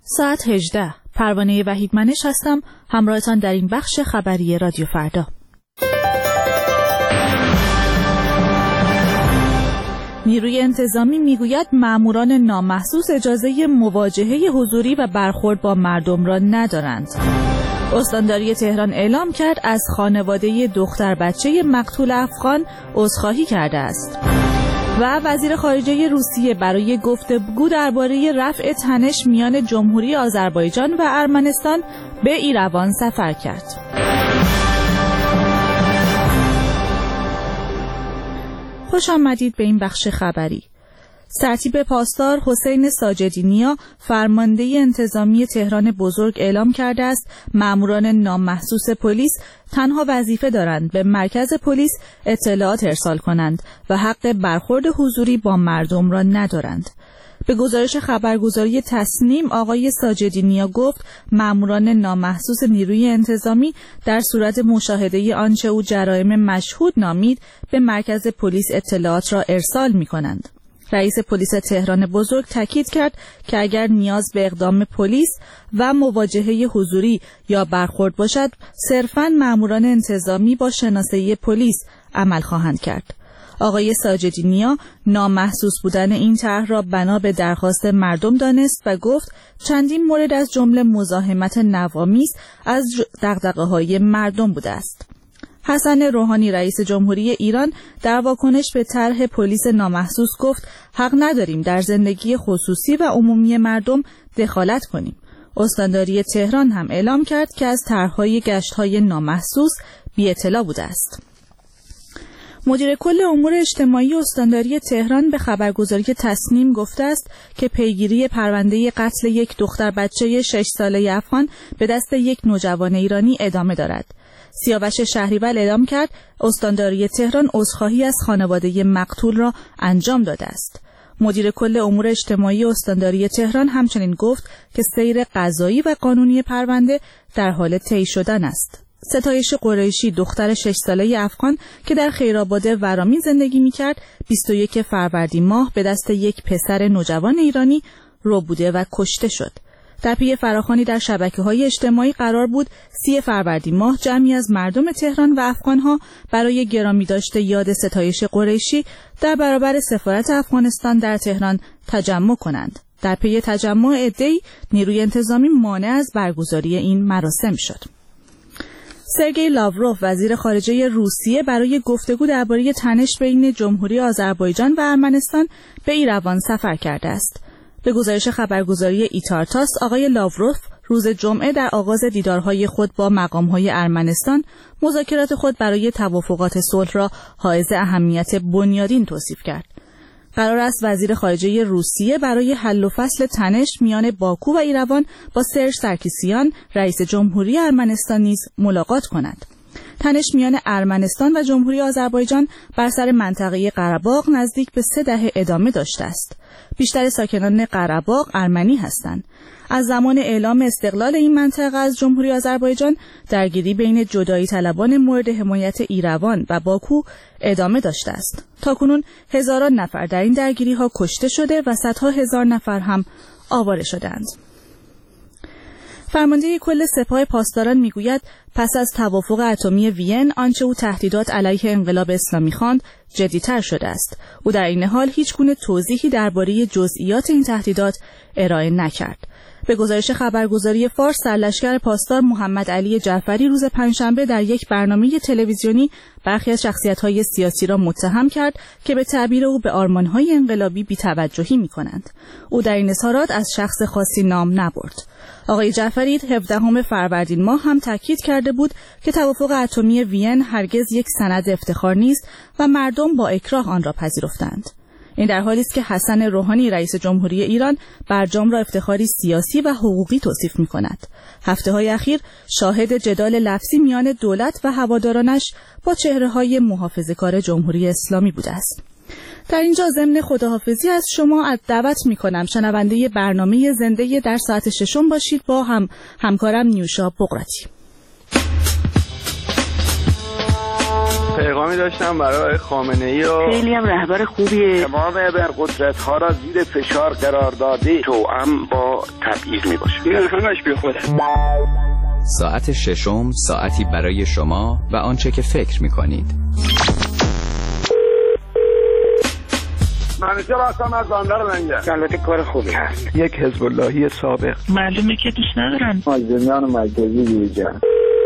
ساعت 18. پروانه وحیدمنش هستم، همراهتان در این بخش خبری رادیو فردا. نیروی انتظامی میگوید ماموران نامحسوس اجازه مواجهه حضوری و برخورد با مردم را ندارند. استانداری تهران اعلام کرد از خانواده دختر بچه مقتول افغان عذرخواهی کرده است. و وزیر خارجه روسیه برای گفتگو درباره رفع تنش میان جمهوری آذربایجان و ارمنستان به ایروان سفر کرد. خوش آمدید به این بخش خبری. سرتیپ پاسدار حسین ساجدی-نیا فرمانده انتظامی تهران بزرگ اعلام کرده است ماموران نامحسوس پلیس تنها وظیفه دارند به مرکز پلیس اطلاعات ارسال کنند و حق برخورد حضوری با مردم را ندارند. به گزارش خبرگزاری تصنیم آقای ساجدی-نیا گفت ماموران نامحسوس نیروی انتظامی در صورت مشاهده آنچه او جرایم مشهود نامید به مرکز پلیس اطلاعات را ارسال می‌کنند. رئیس پلیس تهران بزرگ تاکید کرد که اگر نیاز به اقدام پلیس و مواجهه حضوری یا برخورد باشد، صرفاً ماموران انتظامی با شناسایی پلیس عمل خواهند کرد. آقای ساجدی-نیا نامحسوس بودن این طرح را بنا به درخواست مردم دانست و گفت چندین مورد از جمله مزاحمت نوآمیز از دغدغه‌های مردم بوده است. حسن روحانی رئیس جمهوری ایران در واکنش به طرح پلیس نامحسوس گفت حق نداریم در زندگی خصوصی و عمومی مردم دخالت کنیم. استانداری تهران هم اعلام کرد که از طرح‌های گشت‌های نامحسوس بی اطلاع بوده است. مدیر کل امور اجتماعی استانداری تهران به خبرگزاری تصنیم گفته است که پیگیری پرونده قتل یک دختر بچه 6 ساله افغان به دست یک نوجوان ایرانی ادامه دارد. سیاوش شهریور اعلام کرد استانداری تهران عذرخواهی از خانواده مقتول را انجام داده است. مدیر کل امور اجتماعی استانداری تهران همچنین گفت که سیر قضایی و قانونی پرونده در حال طی شدن است. ستایش قریشی دختر 6 ساله افغان که در خیرآباد ورامین زندگی می‌کرد 21 فروردین ماه به دست یک پسر نوجوان ایرانی ربوده و کشته شد. در پی فراخوانی در شبکه‌های اجتماعی قرار بود 30 فروردین ماه جمعی از مردم تهران و افغان‌ها برای گرامی داشته یاد ستایش قریشی در برابر سفارت افغانستان در تهران تجمع کنند. در پی تجمع عده‌ای نیروی انتظامی مانع از برگزاری این مراسم شد. سرگئی لاوروف وزیر خارجه روسیه برای گفتگو درباره تنش بین جمهوری آذربایجان و ارمنستان به ایروان سفر کرده است. به گزارش خبرگزاری ایتارتاس آقای لاوروف روز جمعه در آغاز دیدارهای خود با مقام‌های ارمنستان مذاکرات خود برای توافقات صلح را حائز اهمیت بنیادین توصیف کرد. قرار است وزیر خارجه روسیه برای حل و فصل تنش میان باکو و ایروان با سرژ سرکیسیان رئیس جمهوری ارمنستان نیز ملاقات کند. تنش میان ارمنستان و جمهوری آذربایجان بر سر منطقه قره‌باغ نزدیک به 3 دهه ادامه داشته است. بیشتر ساکنان قره‌باغ ارمنی هستند. از زمان اعلام استقلال این منطقه از جمهوری آذربایجان درگیری بین جدایی طلبان مورد حمایت ایروان و باکو ادامه داشته است. تاکنون هزاران نفر در این درگیری‌ها کشته شده و صدها هزار نفر هم آواره شدند. فرمانده کل سپاه پاسداران میگوید پس از توافق اتمی وین آنچه او تهدیدات علیه انقلاب اسلامی خواند جدی‌تر شده است. او در این حال هیچ گونه توضیحی درباره جزئیات این تهدیدات ارائه نکرد. به گزارش خبرگزاری فارس سرلشکر پاسدار محمد علی جعفری روز پنجشنبه در یک برنامه تلویزیونی برخی از شخصیت‌های سیاسی را متهم کرد که به تعبیر او به آرمان‌های انقلابی بی‌توجهی می‌کنند. او در این اظهارات از شخص خاصی نام نبرد. آقای جعفری 17 فروردین ماه هم تاکید کرده بود که توافق اتمی وین هرگز یک سند افتخار نیست و مردم با اکراه آن را پذیرفتند. این در حالی است که حسن روحانی رئیس جمهوری ایران برجام را افتخاری سیاسی و حقوقی توصیف می‌کند. هفته‌های اخیر شاهد جدال لفظی میان دولت و هوادارانش با چهره‌های محافظه‌کار جمهوری اسلامی بوده است. در اینجا ضمن خداحافظی از شما دعوت می‌کنم شنونده برنامه زنده در ساعت 6 باشید با همکارم نیوشا بقراتی. پیغامی داشتم برای خامنه‌ای و خیلی هم رهبر خوبیه. تمام ابرقدرت‌ها را زیر فشار قرار داده، توأم با تبعیض میباشه. این همش بی خوده. ساعت ششم، ساعتی برای شما و آنچه که فکر می‌کنید. منیجر هستم از بندر لنگر. البته کار خوبی هست. یک حزب اللهی سابق. معلومه که دوست ندارن. مازندران مرکزی دیجان.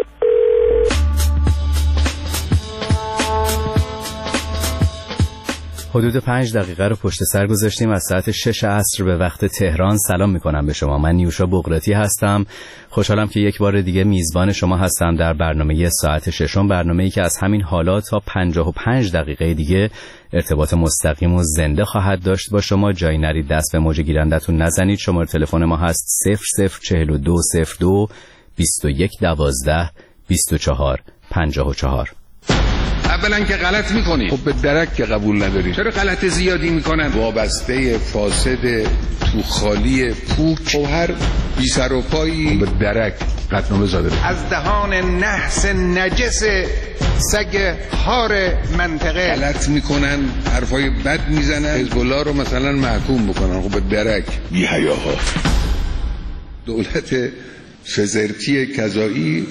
حدود 5 دقیقه رو پشت سر گذاشتیم از ساعت 6 عصر به وقت تهران. سلام میکنم به شما. من نیوشا بقراتی هستم. خوشحالم که یک بار دیگه میزبان شما هستم در برنامه ساعت ششم، برنامه‌ای که از همین حالا تا 55 دقیقه دیگه ارتباط مستقیم و زنده خواهد داشت با شما. جایی نرید، دست به موج گیرندتون نزنید. شماره تلفن ما هست 004202 2112 24 54. اولا که غلط میکنی، خب به درک که قبول نداری. چرا غلط زیادی میکنن؟ وابسته فاسد تو خالی پوک و هر بی سر و پایی به درک قطعنامه زاده. از دهان نحس نجس سگ هار منطقه غلط میکنن، حرفای بد میزنن، حزب الله رو مثلا محکوم بکنن. خب به درک بی حیاها. دولت فزرتی کذایی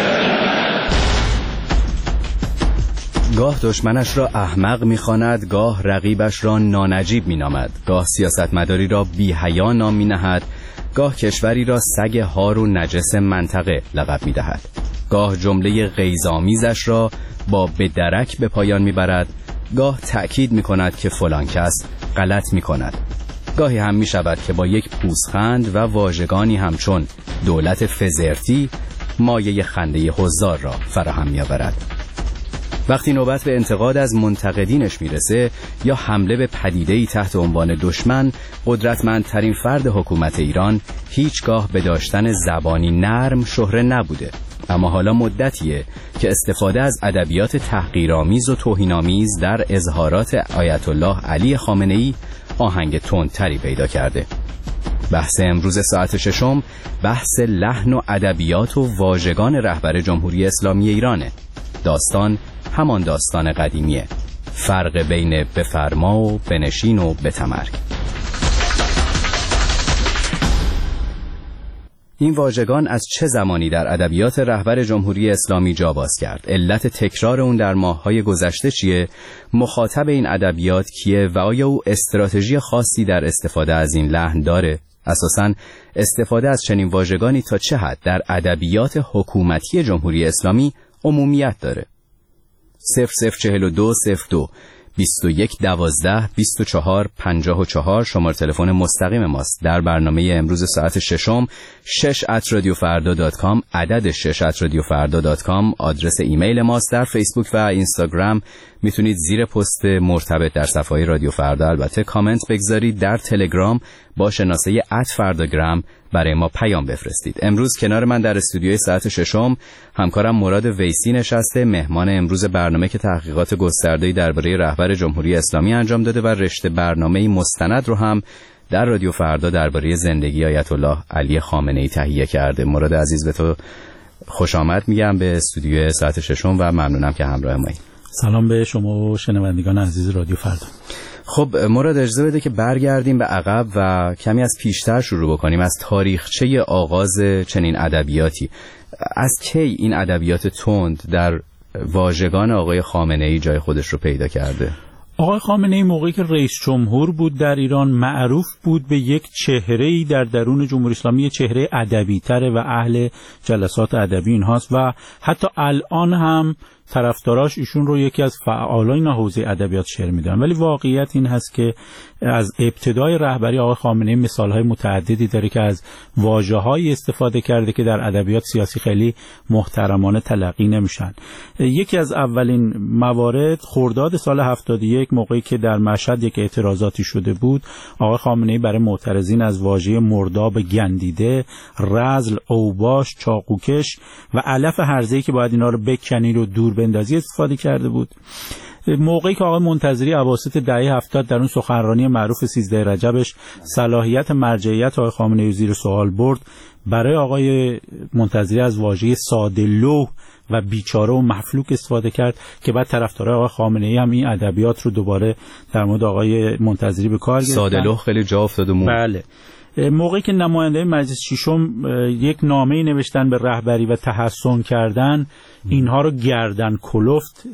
گاه دشمنش را احمق می‌خواند، گاه رقیبش را نانجیب می‌نامد، گاه سیاستمداری را بی‌حیا نام می‌نهد، گاه کشوری را سگ هار و نجس منطقه لقب می‌دهد، گاه جمله غیظ‌آمیزش را با بدرک به پایان می‌برد، گاه تأکید می‌کند که فلان کس غلط می‌کند. گاهی هم می‌شود که با یک پوزخند و واژگانی همچون دولت فزرتی مایه خنده حضار را فراهم می‌آورد. وقتی نوبت به انتقاد از منتقدینش میرسه یا حمله به پدیده‌ای تحت عنوان دشمن، قدرتمندترین فرد حکومت ایران هیچگاه به داشتن زبانی نرم شهره نبوده. اما حالا مدتیه که استفاده از ادبیات تحقیرآمیز و توهین‌آمیز در اظهارات آیت الله علی خامنه‌ای آهنگ تندتری پیدا کرده. بحث امروز ساعت ششم بحث لحن و ادبیات و واژگان رهبر جمهوری اسلامی ایرانه. داستان همان داستان قدیمیه، فرق بین بفرما و بنشین و بتمرگ. این واژگان از چه زمانی در ادبیات رهبر جمهوری اسلامی جا باز کرد؟ علت تکرار اون در ماه‌های گذشته چیه؟ مخاطب این ادبیات کیه و آیا او استراتژی خاصی در استفاده از این لحن داره؟ اساساً استفاده از چنین واژگانی تا چه حد در ادبیات حکومتی جمهوری اسلامی عمومیت داره؟ 004202 2112 24 54 شماره تلفن مستقیم ماست. در برنامه امروز ساعت ششم 6@radiofarda.com، عدد 6@radiofarda.com آدرس ایمیل ماست. در فیسبوک و اینستاگرام میتونید زیر پست مرتبط در صفحه رادیو فردا البته کامنت بگذارید. در تلگرام با شناسه @فرداگرام برای ما پیام بفرستید. امروز کنار من در استودیوی ساعت ششم همکارم مراد ویسی نشسته، مهمان امروز برنامه که تحقیقات گسترده‌ای درباره رهبر جمهوری اسلامی انجام داده و رشته برنامه‌ای مستند رو هم در رادیو فردا درباره زندگی آیت الله علی خامنه‌ای تهیه کرده. مراد عزیز به تو خوش آمد میگم به استودیوی ساعت ششم و ممنونم که همراه مایی. سلام به شما و شنوندگان عزیز رادیو فردا. خب مراد اجازه بده که برگردیم به عقب و کمی از پیشتر شروع بکنیم، از تاریخچه آغاز چنین ادبیاتی. از کی این ادبیات تند در واژگان آقای خامنه‌ای جای خودش رو پیدا کرده؟ آقای خامنه‌ای موقعی که رئیس جمهور بود در ایران معروف بود به یک چهره‌ای در درون جمهوری اسلامی، چهره ادبی‌تره و اهل جلسات ادبی اینهاست و حتی الان هم طرفداراش ایشون رو یکی از فعالان حوزه ادبیات شعر میدونن. ولی واقعیت این هست که از ابتدای رهبری آقای خامنه‌ای مثال‌های متعددی داره که از واژه‌هایی استفاده کرده که در ادبیات سیاسی خیلی محترمانه تلقی نمیشن. یکی از اولین موارد خرداد سال 71 موقعی که در مشهد یک اعتراضاتی شده بود، آقای خامنه‌ای برای معترضین از واژه مرداب گندیده، رذل، اوباش، چاقوکش و علف هرزه‌ای که باید اینا رو بکنید و دور بندازی استفاده کرده بود. موقعی که آقای منتظری اواسط دهه 70 در اون سخنرانی معروف 13 رجبش صلاحیت مرجعیت آقای خامنه‌ای زیر سوال برد، برای آقای منتظری از واژه ساده‌لوح و بیچاره و مفلوک استفاده کرد که بعد طرفدارای آقای خامنه‌ای هم این ادبیات رو دوباره در مورد آقای منتظری به کار گرفتن. ساده‌لوح خیلی جا افتاد و بله. موقعی که نماینده مجلس ششم یک نامه‌ای نوشتن به رهبری و تحسن کردن، اینها رو گردن کلفت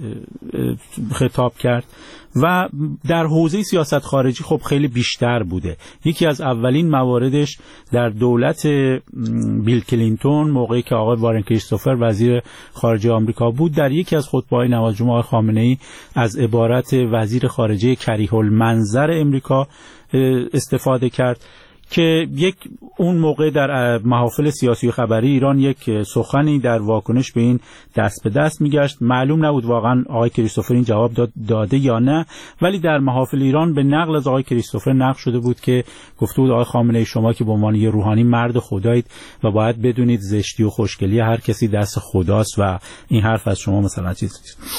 خطاب کرد و در حوزه سیاست خارجی خب خیلی بیشتر بوده. یکی از اولین مواردش در دولت بیل کلینتون، موقعی که آقای وارن کریستوفر وزیر خارجه آمریکا بود، در یکی از خطبه‌های نماز جمعه آقای خامنه‌ای از عبارت وزیر خارجه کریه المنظر امریکا استفاده کرد که اون موقع در محافل سیاسی و خبری ایران یک سخنی در واکنش به این دست به دست میگشت. معلوم نبود واقعا آقای کریستوفر این جواب داده یا نه، ولی در محافل ایران به نقل از آقای کریستوفر نقل شده بود که گفته بود آقای خامنه‌ای شما که به عنوان یه روحانی مرد خدایید و باید بدونید زشتی و خوشگلی هر کسی دست خداست و این حرف از شما مثلا چیز.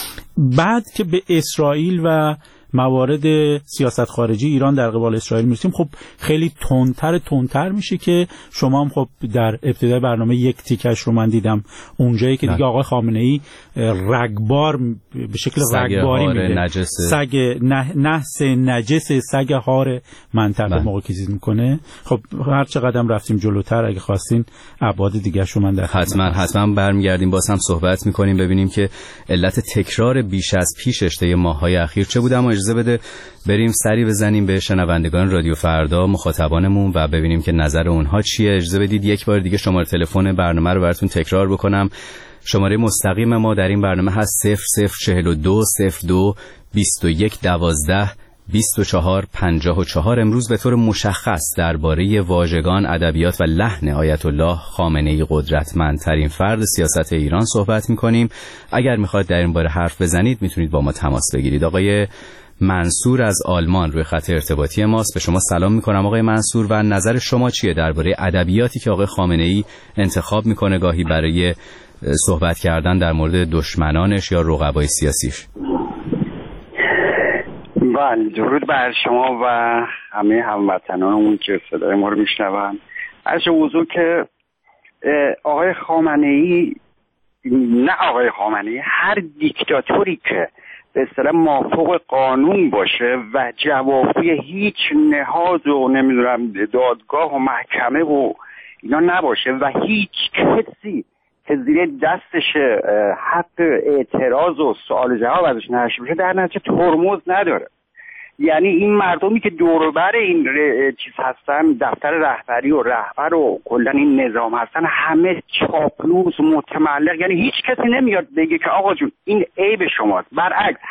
بعد که به اسرائیل و موارد سیاست خارجی ایران در قبال اسرائیل میرسیم، خب خیلی تندتر میشه که شما هم خب در ابتدای برنامه یک تیکش رو من دیدم اونجایی که دیگه آقای خامنه‌ای رگبار به شکل رگباری میده، سگ نحس نجس سگ هار منطقه موقع که چیز میکنه. خب هر چقدر رفتیم جلوتر اگه خواستین ابعاد دیگه شو من در حتما برمیگردیم باز هم صحبت میکنیم ببینیم که علت تکرار بیش از پیشش طی ماه‌های اخیر چه بوده. اما اجازه بده بریم سری بزنیم به شنوندگان رادیو فردا، مخاطبانمون، و ببینیم که نظر اونها چیه. اجازه بدید یک بار دیگه شماره تلفن برنامه رو براتون تکرار بکنم. شماره مستقیم ما در این برنامه هست 0042 02 21 12 24 54. امروز به طور مشخص درباره واژگان، ادبیات و لحن آیت الله خامنه‌ای، قدرتمندترین فرد سیاست ایران صحبت می‌کنیم. اگر می‌خواید در این باره حرف بزنید میتونید با ما تماس بگیرید. آقای منصور از آلمان روی خط ارتباطی ماست. به شما سلام می‌کنم آقای منصور و نظر شما چیه درباره ادبیاتی که آقای خامنه‌ای انتخاب می‌کنه گاهی برای صحبت کردن در مورد دشمنانش یا رقبای سیاسیش؟ بله، درود بر شما و همه هموطنانمون که صدای ما رو میشنون. از وضوح که آقای خامنه‌ای، نه آقای خامنه‌ای، هر دیکتاتوری که به اصطلاح مافوق قانون باشه و جوابگوی هیچ نهاد و نمیدونم دادگاه و محکمه و اینا نباشه و هیچ کسی که زیر دستش حق اعتراض و سوال جواب ازش نشه بشه، در نتیجه ترمز نداره. یعنی این مردمی که دور و بر این چیز هستن، دفتر رهبری و رهبر و کلا این نظام هستن، همه چاپلوس متملق. یعنی هیچ کسی نمیاد بگه که آقا جون این عیب شماست. برعکس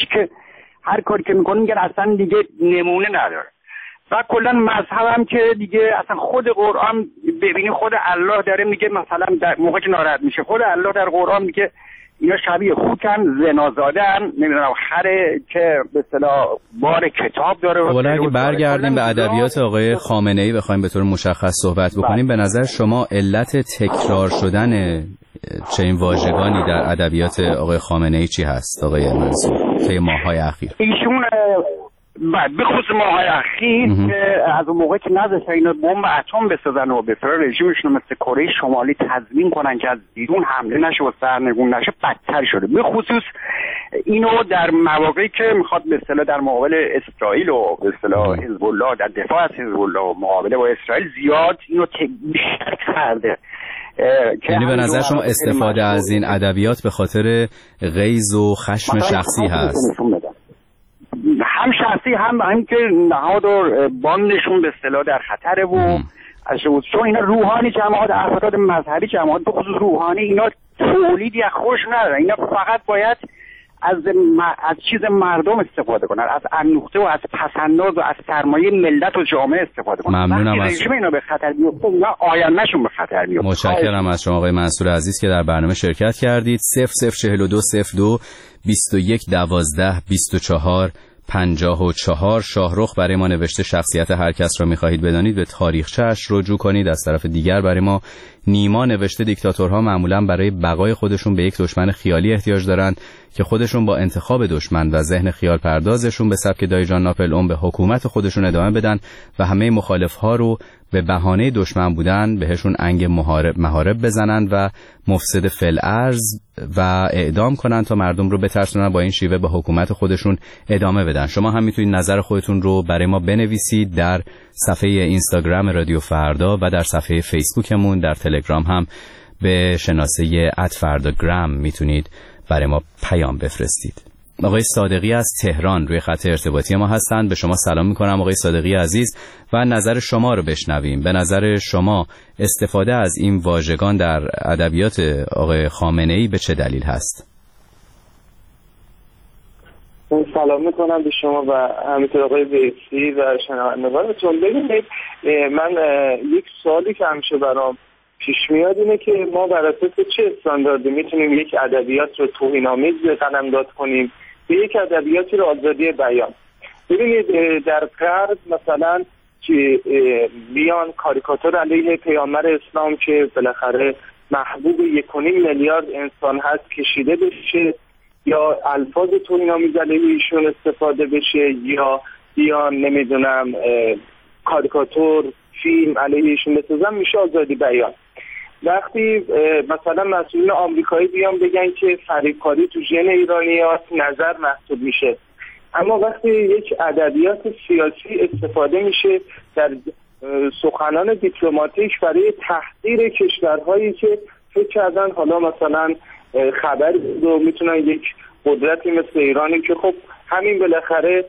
هر کاری که میکنن میگن اصلا دیگه نمونه نداره. و کلا مذهب هم که دیگه اصلا خود قرآن، ببینی خود الله داره میگه، مثلا در موقع که ناراحت میشه خود الله در قرآن میگه اینا شبیه خوکن، زنازاده‌ن، نمیدونم خره که به اصطلاح بار کتاب داره. اولا اگه برگردیم به ادبیات آقای خامنه‌ای بخوایم به طور مشخص صحبت بکنیم، به نظر شما علت تکرار شدن چنین واژگانی در ادبیات آقای خامنه‌ای چی هست آقای منصور طی ماه‌های اخیر؟ ایشون بعد به خصوص ماه‌های اخیر از اون موقع که نذاشتن اینا بمب اتم بسازن و به اصطلاح رژیمشون مثل کره شمالی تضمین کنن که از بیرون حمله نشه و سرنگون نشه، بدتر شده. به خصوص اینو در مواقعی که میخواد به اصطلاح در مقابل اسرائیل و به اصطلاح حزب الله، در دفاع از حزب الله و مقابله با اسرائیل زیاد اینو بیشتر کرده. یعنی به نظر شما استفاده از این ادبیات به خاطر غیظ و خشم شخصی هست؟ هم شخصی هم که نهاد و باندشون به اصطلاح در خطره و چون اینا روحانی جماعت، افراد مذهبی جماعت به خصوص روحانی، اینا تولیدی از خوش ندارن. اینا فقط باید از چیز مردم استفاده کنن، از اندوخته و از پسنداز و از سرمایه ملت و جامعه استفاده کنن. ممنونم از شما. اینا به خطر میفته، اینا آیندهشون به خطر میفته. متشکرم از شما آقای منصور عزیز که در برنامه شرکت کردید. 0042 02 21 12 24 54. شاهرخ برای ما نوشته شخصیت هر کس را می‌خواهید بدانید به تاریخچه‌اش رجوع کنید. از طرف دیگر برای ما نیما نوشته دیکتاتورها معمولاً برای بقای خودشون به یک دشمن خیالی احتیاج دارند که خودشون با انتخاب دشمن و ذهن خیال پردازشون به سبک دایجان ناپل به حکومت خودشون ادامه بدن و همه مخالفها رو به بهانه دشمن بودن بهشون انگ محارب بزنن و مفسد فی‌الارض و اعدام کنن تا مردم رو بترسونن با این شیوه به حکومت خودشون ادامه بدن. شما هم میتونید نظر خودتون رو برای ما بنویسید در صفحه اینستاگرام رادیو فردا و در صفحه فیسبوکمون. در تلگرام هم به شناسه @فرداگرام میتونید برای ما پیام بفرستید. آقای صادقی از تهران روی خط ارتباطی ما هستند. به شما سلام میکنم آقای صادقی عزیز و نظر شما رو بشنویم. به نظر شما استفاده از این واژگان در ادبیات آقای خامنه‌ای به چه دلیل هست؟ سلام میکنم به شما و همینطور آقای ویسی و شنوندگانتون. ببینید من یک سوالی که همیشه برام پیش میاد اینه که ما بر اساس چه استانداردی میتونیم یک ادبیات رو توهین‌آمیز قلمداد کنیم به یک ادبیاتی رو آزادی بیان. ببینید در غرب مثلا که بیان کاریکاتور علیه پیامبر اسلام که بالاخره محبوب 1.5 میلیارد انسان هست کشیده بشه یا الفاظ توهین‌آمیز علیه ایشون استفاده بشه یا بیان نمیدونم کاریکاتور فیلم علیه ایشون بسازن میشه آزادی بیان. وقتی مثلا مسئولین آمریکایی بیان بگن که فریبکاری تو ژن ایرانیات نظر محسوب میشه، اما وقتی یک ادبیات سیاسی استفاده میشه در سخنان دیپلماتیک برای تحقیر کشورهایی که فکر کردن حالا مثلا خبر رو میتونن یک قدرتی مثل ایرانی که خب همین بالاخره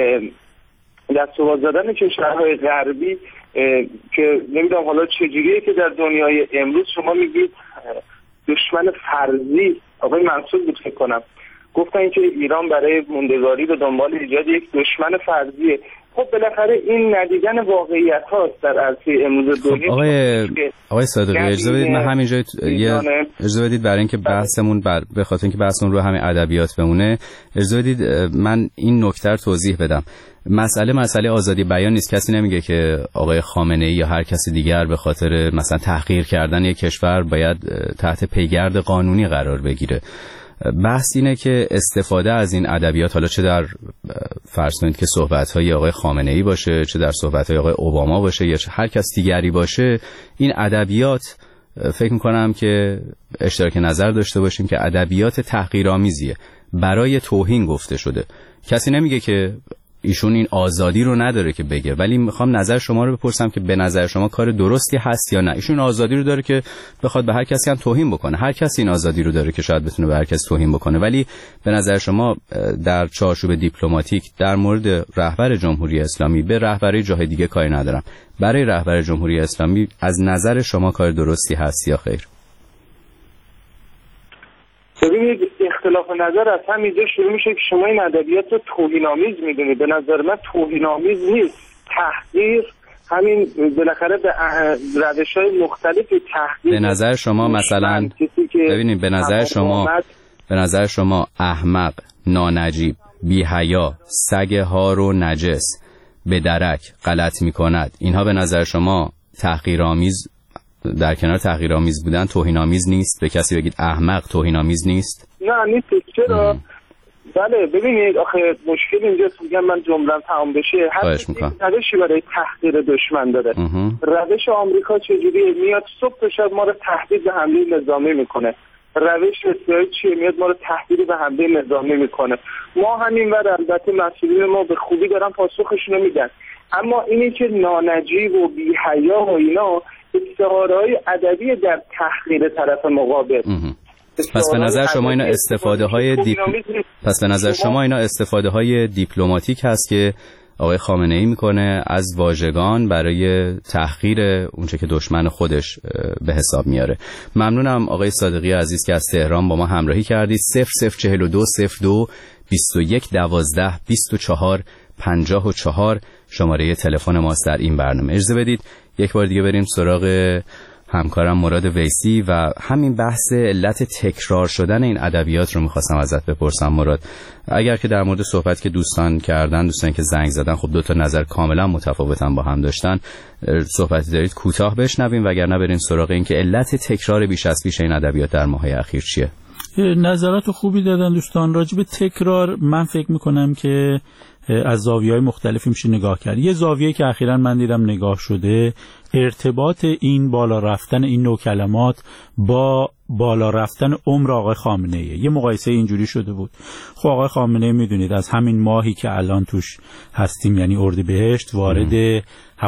دست و زدن کشورهای غربی که نمیدونم حالا چجوریه که در دنیای امروز شما میگید دشمن فرضی آقای منصور بود فکر کنم گفتن که ایران برای موندگاری به دنبال ایجاد یک دشمن فرضیه. خب بالاخره این ندیدن واقعیت هاست در عرصه امروز دنیا. آقای صادقی اجازه بدید من همینجا اجازه بدید برای اینکه بحثمون به خاطر اینکه بحثمون رو همین ادبیات بمونه اجازه بدید من این نکته رو توضیح بدم. مسئله آزادی بیان نیست. کسی نمیگه که آقای خامنه‌ای یا هر کسی دیگر به خاطر مثلا تحقیر کردن یک کشور باید تحت پیگرد قانونی قرار بگیره. بحث اینه که استفاده از این ادبیات حالا چه در فرض کنید که صحبت‌های آقای خامنه‌ای باشه چه در صحبت‌های آقای اوباما باشه یا هر کس دیگری باشه، این ادبیات فکر می‌کنم که اشتراک نظر داشته باشیم که ادبیات تحقیرآمیزیه، برای توهین گفته شده. کسی نمیگه که ایشون این آزادی رو نداره که بگه، ولی میخوام نظر شما رو بپرسم که به نظر شما کار درستی هست یا نه. ایشون آزادی رو داره که بخواد به هر کسی هم توهین بکنه، هر کسی این آزادی رو داره که شاید بتونه به هر کس توهین بکنه، ولی به نظر شما در چارچوب دیپلماتیک در مورد رهبر جمهوری اسلامی به رهبری جای دیگه کاری ندارم، برای رهبر جمهوری اسلامی از نظر شما کار درستی هست یا خیر؟ ببینید اختلاف نظر از همینجا شروع میشه که شما این ادبیات رو توهین‌آمیز میدونید. به نظر من توهین‌آمیز نیست، تحقیر همین بالاخره به روش‌های مختلفی تحقیر. به نظر شما مثلا ببینید به نظر شما احمق، نانجیب، بی‌حیا، سگ هار و نجس، به درک، غلط میکند، اینها به نظر شما تحقیرآمیز در کنار تحقیرآمیز بودن توهین‌آمیز نیست؟ به کسی بگید احمق توهین‌آمیز نیست؟ نه نیست. چرا؟ بله ببینید آخه مشکل اینجاست، میگم من جمله‌ام تمام بشه، هر روشی برای تحقیر دشمن داره. روش آمریکا چجوریه؟ میاد صبح تا شب ما رو تهدید به حمله نظامی میکنه. روش اسرائیل چیه؟ میاد ما رو تهدید به حمله نظامی میکنه. ما همینور البته مسئولین ما به خوبی دارن پاسخشون رو میدن، اما اینی که نانجیب و بی‌حیا و اینا استعاره‌های ادبی در تحقیر طرف مقابل. پس به نظر شما اینا استفاده های دیپلماتیک هست که آقای خامنه‌ای میکنه از واژگان برای تحقیر اونچه که دشمن خودش به حساب میاره. ممنونم آقای صادقی عزیز که از تهران با ما همراهی کردید. 004202 21 12 24 54 شماره تلفن ماست در این برنامه. اجازه بدید یک بار دیگه بریم سراغ همکارم مراد ویسی و همین بحث علت تکرار شدن این ادبیات رو می‌خواستم ازت بپرسم مراد. اگر که در مورد صحبت که دوستان کردن، دوستانی که زنگ زدن، خب دو تا نظر کاملا متفاوتن با هم داشتن، صحبتی دارید کوتاه بشنویم وگرنه بریم سراغ این که علت تکرار بیش از پیش این ادبیات در ماه‌های اخیر چیه؟ نظرات خوبی دادن دوستان. راجع به تکرار من فکر میکنم که از زاویه‌های مختلفی میشه نگاه کرد. یه زاویه‌ای که اخیراً من دیدم نگاه شده، ارتباط این بالا رفتن این نوع کلمات با بالا رفتن عمر آقای خامنه‌ای. یه مقایسه اینجوری شده بود. خب آقای خامنه‌ای میدونید از همین ماهی که الان توش هستیم، یعنی اردیبهشت، وارد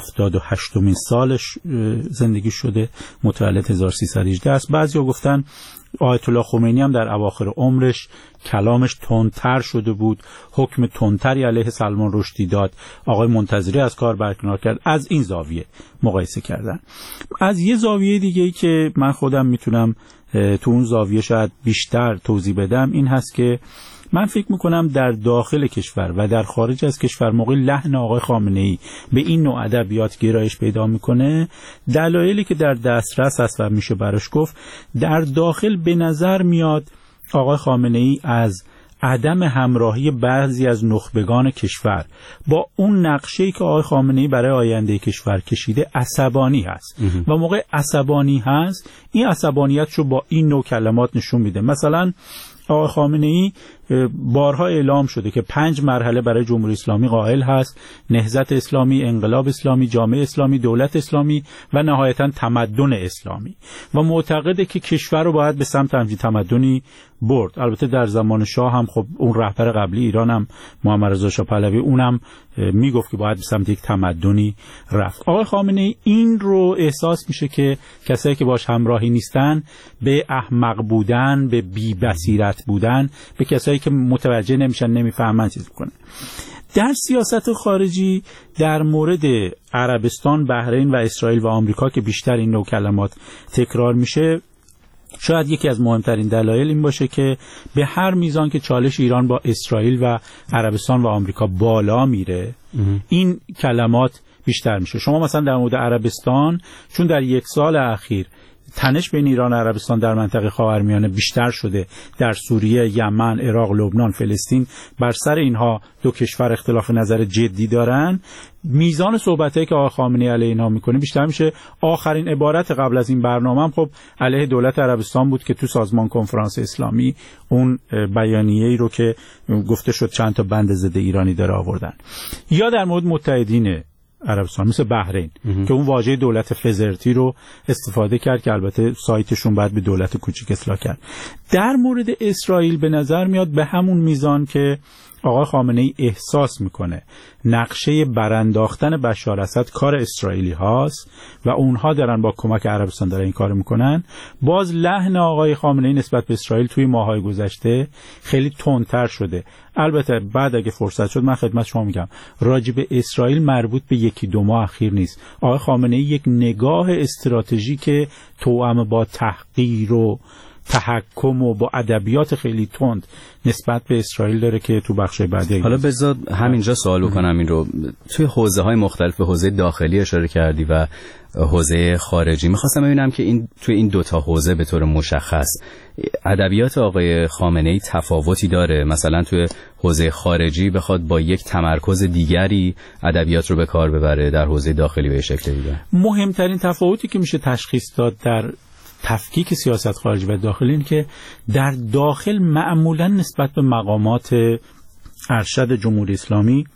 78مین سالش زندگی شده، متولد 1318 است. بعضیا گفتن آیت الله خمینی هم در اواخر عمرش کلامش تندتر شده بود، حکم تندتری علیه سلمان رشدی داد، آقای منتظری از کار برکنار کرد. از این زاویه مقایسه کردن. از یه زاویه دیگه ای که من خودم میتونم تو اون زاویه شاید بیشتر توضیح بدم این هست که من فکر میکنم در داخل کشور و در خارج از کشور موقع لحن آقای خامنه‌ای به این نوع ادبیات گرایش پیدا میکنه، دلایلی که در دسترس هست و میشه براش گفت، در داخل به نظر میاد آقای خامنه‌ای از عدم همراهی بعضی از نخبگان کشور با اون نقشه‌ای که آقای خامنه‌ای برای آینده کشور کشیده عصبانی هست و موقع عصبانی هست این عصبانیت رو با این نوع کلمات نشون میده. مثلا آقای خامنه‌ای بارها اعلام شده که 5 مرحله برای جمهوری اسلامی قائل هست: نهضت اسلامی، انقلاب اسلامی، جامعه اسلامی، دولت اسلامی و نهایتاً تمدن اسلامی، و معتقده که کشور رو باید به سمت همچین تمدنی برد. البته در زمان شاه هم خب اون رهبر قبلی ایران هم محمد رضا شاه پهلوی اونم میگفت که باید به سمت یک تمدنی رفت. آقای خامنه‌ای این رو احساس میشه که کسایی که باش همراهی نیستن به احمق بودن، به بی بصیرت بودن، به کسایی که متوجه نمیشن، نمیفهمن چیز میکنه. در سیاست خارجی در مورد عربستان، بحرین و اسرائیل و آمریکا که بیشتر این نوع کلمات تکرار میشه، شاید یکی از مهمترین دلایل این باشه که به هر میزان که چالش ایران با اسرائیل و عربستان و آمریکا بالا میره این کلمات بیشتر میشه. شما مثلا در مورد عربستان، چون در 1 سال اخیر تنش بین ایران و عربستان در منطقه خاورمیانه بیشتر شده، در سوریه، یمن، عراق، لبنان، فلسطین، بر سر اینها دو کشور اختلاف نظر جدی دارن، میزان صحبتایی که آقای خامنه‌ای علیه اینها میکنه بیشتر میشه. آخرین عبارت قبل از این برنامه هم خب علیه دولت عربستان بود که تو سازمان کنفرانس اسلامی اون بیانیه‌ای رو که گفته شد چند تا بند ضد ایرانی داره آوردن. یا در مورد متحدین عربستان مثل بحرین که اون واژه دولت فزرتی رو استفاده کرد که البته سایتشون بعد به دولت کوچیک اصلاح کرد. در مورد اسرائیل به نظر میاد به همون میزان که آقای خامنه‌ای احساس میکنه نقشه برانداختن بشار اسد کار اسرائیلی هاست و اونها دارن با کمک عربستان دارن این کار میکنن، باز لحن آقای خامنه‌ای نسبت به اسرائیل توی ماهای گذشته خیلی تندتر شده. البته بعد اگه فرصت شد من خدمت شما میگم راجع به اسرائیل مربوط به 1-2 ماه اخیر نیست. آقای خامنه‌ای یک نگاه استراتژیک توأم با تحقیر و تحکم و با ادبیات خیلی تند نسبت به اسرائیل داره که تو بخش بعدی. حالا بذار همینجا سوال کنم این رو. توی حوزه‌های مختلف به حوزه داخلی اشاره کردی و حوزه خارجی. می‌خواستم ببینم که این توی این 2 تا حوزه به طور مشخص ادبیات آقای خامنه‌ای تفاوتی داره؟ مثلا توی حوزه خارجی بخواد با یک تمرکز دیگری ادبیات رو به کار ببره، در حوزه داخلی به شکل دیگه. مهمترین تفاوتی که میشه تشخیص داد در تفکیک سیاست خارجی و داخلی این که در داخل معمولا نسبت به مقامات ارشد جمهوری اسلامی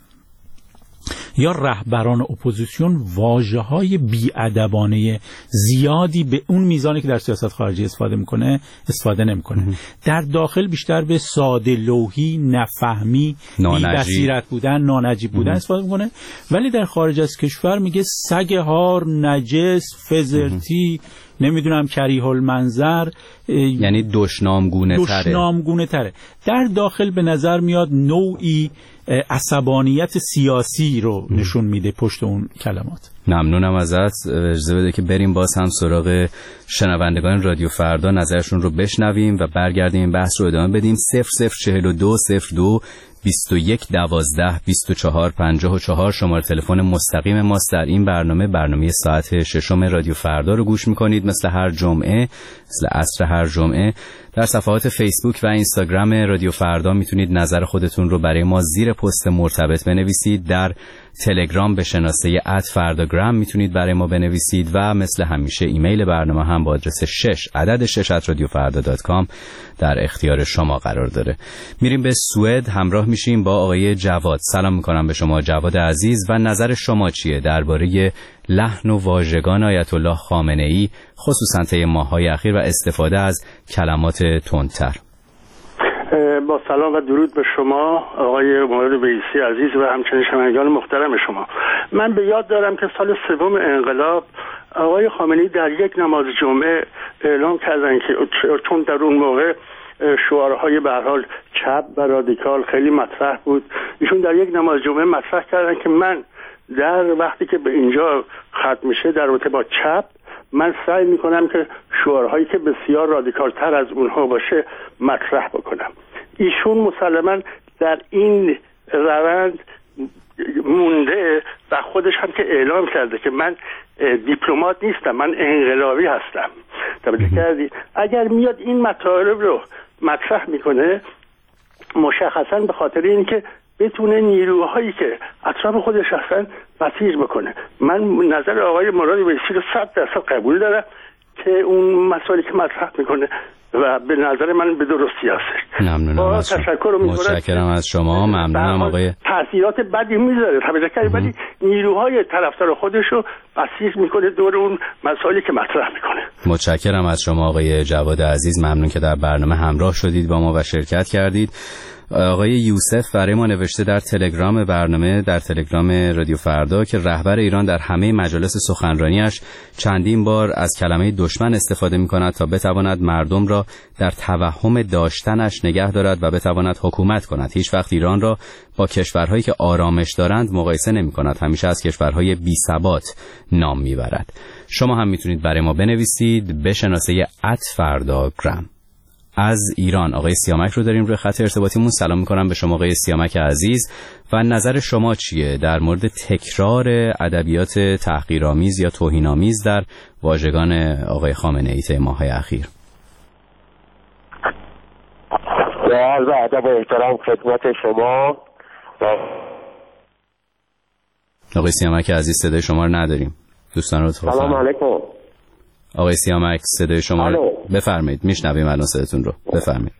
یا رهبران اپوزیسیون واژه‌های بی‌ادبانه زیادی به اون میزانی که در سیاست خارجی استفاده نمی‌کنه. در داخل بیشتر به ساده لوحی، نفهمی، بی‌بصیرت بودن، نانجیب بودن استفاده می‌کنه، ولی در خارج از کشور میگه سگ هار، نجس، فزرتی، نمیدونم کریه المنظر، یعنی دشنامگونه تره. در داخل به نظر میاد نوعی عصبانیت سیاسی رو نشون میده پشت اون کلمات. ممنونم ازت. اجازه بده که بریم باز هم سراغ شنوندگان رادیو فردا، نظرشون رو بشنویم و برگردیم این بحث رو ادامه بدیم. 0042 02 21 12 24 54 شماره تلفن مستقیم ماست. در این برنامه ساعت 6 رادیو فردا رو گوش میکنید. مثل هر جمعه، مثل عصر هر جمعه، در صفحات فیسبوک و اینستاگرام رادیو فردا میتونید نظر خودتون رو برای ما زیر پست مرتبط بنویسید. در تلگرام به شناسه @فرداگرام میتونید برای ما بنویسید و مثل همیشه ایمیل برنامه هم با آدرس 6@radiofarda.com در اختیار شما قرار داره. میریم به سوئد، همراه میشیم با آقای جواد. سلام میکنم به شما جواد عزیز و نظر شما چیه درباره لحن و واژگان آیت الله خامنه‌ای خصوصا طی ماه‌های اخیر و استفاده از کلمات تندتر؟ با سلام و درود به شما آقای مراد بیسی عزیز و همچنین شنوندگان محترم شما. من به یاد دارم که سال سوم انقلاب آقای خامنه‌ای در یک نماز جمعه اعلام کردن که چون در اون موقع شعارهای به هر حال چپ و رادیکال خیلی مطرح بود، ایشون در یک نماز جمعه مطرح کردن که من در وقتی که به اینجا ختم میشه در رابطه با چپ من سعی میکنم که شعارهایی که بسیار رادیکال تر از اونها باشه مطرح بکنم. ایشون مسلماً در این روند مونده و خودش هم که اعلام کرده که من دیپلمات نیستم، من انقلابی هستم. توجه کردی؟ اگر میاد این مطالب رو مطرح میکنه مشخصاً به خاطر اینکه بتونه نیروهایی که اطراف خودش هستن بسیج بکنه. من نظر آقای مراد بیسی رو 100% قبول دارم که اون مسائلی که مطرح میکنه و به نظر من به درستی هست. ممنونم از شما. متشکرم از شما. ممنونم آقای. تأثیرات بدی میذاره ولی نیروهای طرفدار خودش رو بسیج میکنه دور اون مسائلی که مطرح میکنه. متشکرم از شما آقای جواد عزیز. ممنون که در برنامه همراه شدید با ما و شرکت کردید. آقای یوسف برای ما نوشته در تلگرام برنامه، در تلگرام رادیو فردا، که رهبر ایران در همه مجالس سخنرانیش چندین بار از کلمه دشمن استفاده می‌کند تا بتواند مردم را در توهم داشتنش نگه دارد و بتواند حکومت کند. هیچ وقت ایران را با کشورهایی که آرامش دارند مقایسه نمی‌کند. همیشه از کشورهای بی‌ثبات نام می‌برد. شما هم می‌تونید برای ما بنویسید به شناسه @فرداگرام. از ایران آقای سیامک رو داریم روی خط ارتباطیمون. سلام میکنم به شما آقای سیامک عزیز و نظر شما چیه در مورد تکرار ادبیات تحقیرآمیز یا توهین‌آمیز در واژگان آقای خامنه‌ای طی ماه‌های اخیر؟ با عرض ادب و احترام خدمت شما. آقای سیامک عزیز صدای شما رو نداریم. دوستان رو سلام علیکم. آقای سیامک صدای شما رو بفرمایید. میشنویم الان صداتون رو. بفرمایید.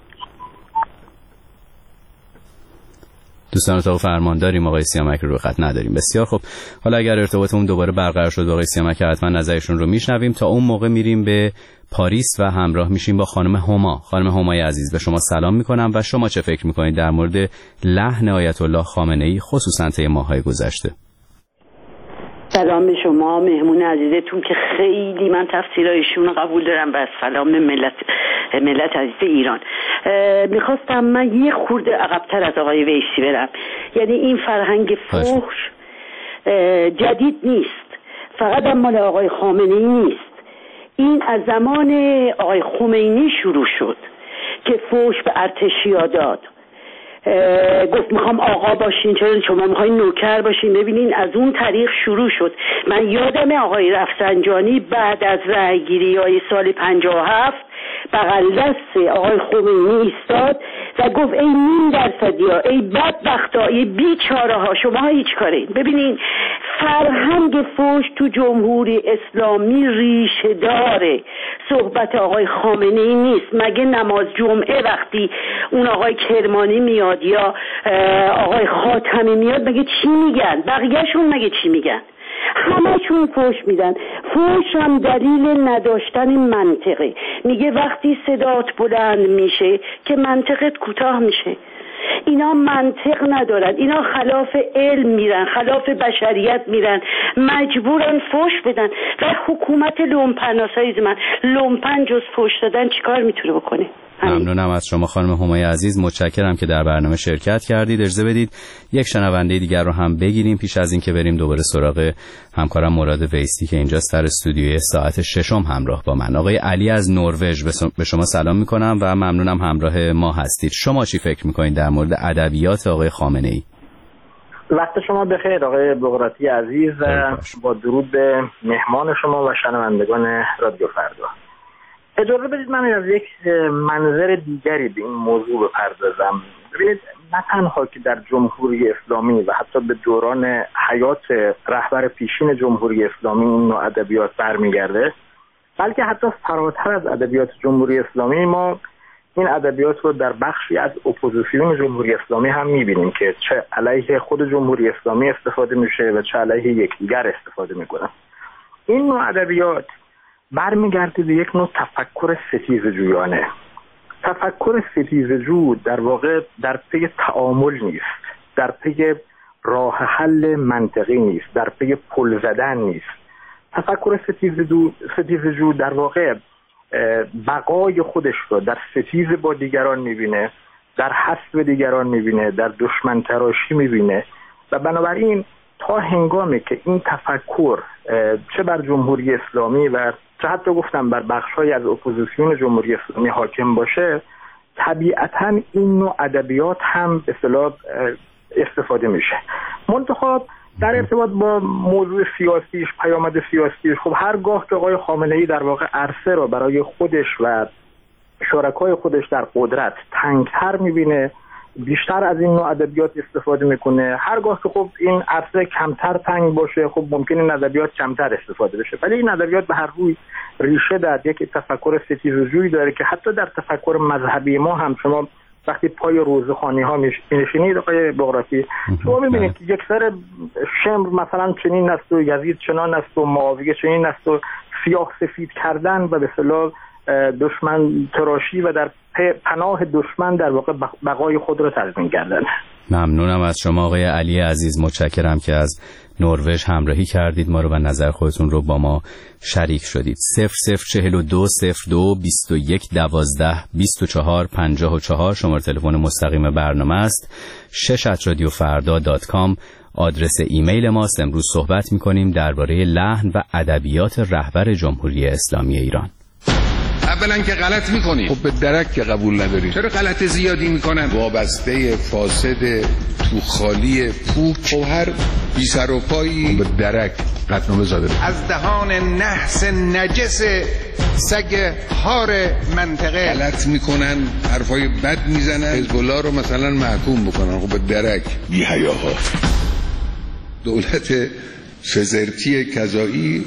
دوستان اتاق فرمان داریم، آقای سیامک رو خط نداریم. بسیار خب، حالا اگر ارتباطمون دوباره برقرار شد آقای سیامک حتما نظرشون رو میشنویم. تا اون موقع میریم به پاریس و همراه میشیم با خانم هما. خانم همای عزیز به شما سلام میکنم و شما چه فکر میکنید در مورد لحن آیت الله خامنه‌ای خصوصا طی ماه‌های گذشته؟ سلام به شما مهمون عزیزتون که خیلی من تفسیرایشون رو قبول دارم و از سلام ملت عزیز ایران. میخواستم من یه خورده عقب‌تر از آقای ویسی برم. یعنی این فرهنگ فحش جدید نیست، فقط هم مال آقای خامنه‌ای نیست. این از زمان آقای خمینی شروع شد که فحش به ارتشیا داد، گفت میخوام آقا باشین، چرا شما میخواین نوکر باشین؟ ببینین از اون طریق شروع شد. من یادم آقای رفسنجانی بعد از رأی‌گیری‌های سال 57 بغل دست آقای خمینی ایستاد و گفت ای نیم درصدیا، ای بدبختا، ای بیچاره ها، شما هیچ کارین. ببینین فرهنگ فحش تو جمهوری اسلامی ریشه داره، صحبت آقای خامنه‌ای نیست. مگه نماز جمعه وقتی اون آقای کرمانی میاد یا آقای خاتمی میاد مگه چی میگن؟ بقیه‌شون مگه چی میگن؟ همه‌شون فحش میدن. فحش هم دلیل نداشتن منطقه. میگه وقتی صدات بلند میشه که منطقت کوتاه میشه. اینا منطق ندارن، اینا خلاف علم میرن، خلاف بشریت میرن، مجبورن فحش بدن. و حکومت لومپن، آسایز من، لومپن جز فحش دادن چیکار میتونه بکنه؟ ممنونم از شما خانم همای عزیز، متشکرم که در برنامه شرکت کردید. اجازه بدید یک شنونده دیگر رو هم بگیریم پیش از این که بریم دوباره سراغ همکارم مراد ویستی که اینجا در استودیوی ساعت 6 همراه با من. آقای علی از نروژ، به شما سلام میکنم و ممنونم همراه ما هستید. شما چی فکر میکنید در مورد ادبیات آقای خامنه‌ای؟ وقت شما بخیر آقای بغراتی عزیز، با درود به مهمان شما و شنوندگان رادیو فردا. اجازه بدید من از یک منظر دیگری به این موضوع بپردازم. ببینید، نه تنها که در جمهوری اسلامی و حتی به دوران حیات رهبر پیشین جمهوری اسلامی این نوع ادبیات برمیگرده، بلکه حتی فراتر از ادبیات جمهوری اسلامی ما این ادبیات رو در بخشی از اپوزیسیون جمهوری اسلامی هم می‌بینیم که چه علیه خود جمهوری اسلامی استفاده میشه و چه علیه یکدیگر استفاده میکنن. این نوع ادبیات برمیگرده به یک نوع تفکر ستیزجویانه. تفکر ستیزجو در واقع در پی تعامل نیست، در پی راه حل منطقی نیست، در پی پل زدن نیست. تفکر ستیزجو در واقع بقای خودش رو در ستیز با دیگران میبینه، در حسب دیگران میبینه، در دشمن تراشی میبینه و بنابراین تا هنگامی که این تفکر چه بر جمهوری اسلامی و چه حتی گفتم بر بخش‌های از اپوزیسیون جمهوری اسلامی حاکم باشه، طبیعتاً این نوع ادبیات هم به اصطلاح استفاده میشه. منتها در ارتباط با موضوع سیاسیش، پیامد سیاسیش، خب هرگاه که آقای خامنه‌ای در واقع عرصه را برای خودش و شرکای خودش در قدرت تنگتر میبینه، بیشتر از این نوع ادبیات استفاده میکنه. هرگاه که خب این عرصه کمتر تنگ باشه، خب ممکنه این ادبیات کمتر استفاده بشه. ولی این ادبیات به هر روی ریشه در یک تفکر ستیزجویی داره که حتی در تفکر مذهبی ما هم شما وقتی پای روزخوانی ها میشینید آقای بغراتی، شما میبینید که یک سر شمر مثلا چنین است و یزید چنان است و معاویه چنین است و سیاه سفید کردن و به اصطلاح دشمن تراشی و در پناه دشمن در واقع بقای خود را تضمین کردن. ممنونم از شما آقای علی عزیز، متشکرم که از نروژ همراهی کردید ما رو و نظر خودتون رو با ما شریک شدید. 0042 02 21 12 24 54 شماره تلفن مستقیم برنامه است. 6@radiofarda.com آدرس ایمیل ماست. امروز صحبت می‌کنیم درباره لحن و ادبیات رهبر جمهوری اسلامی ایران. اولا که غلط میکنی، خب به درک که قبول نداری. چرا غلط زیادی میکنن؟ وابسته فاسد تو خالی پوک، خب هر بی سر و پایی به درک قطعنامه زاده. از دهان نحس نجس سگ هار منطقه غلط میکنن، حرفای بد میزنن، حزب الله رو مثلا محکوم بکنن، خب به درک بی حیاها. دولت شزرتی کذایی.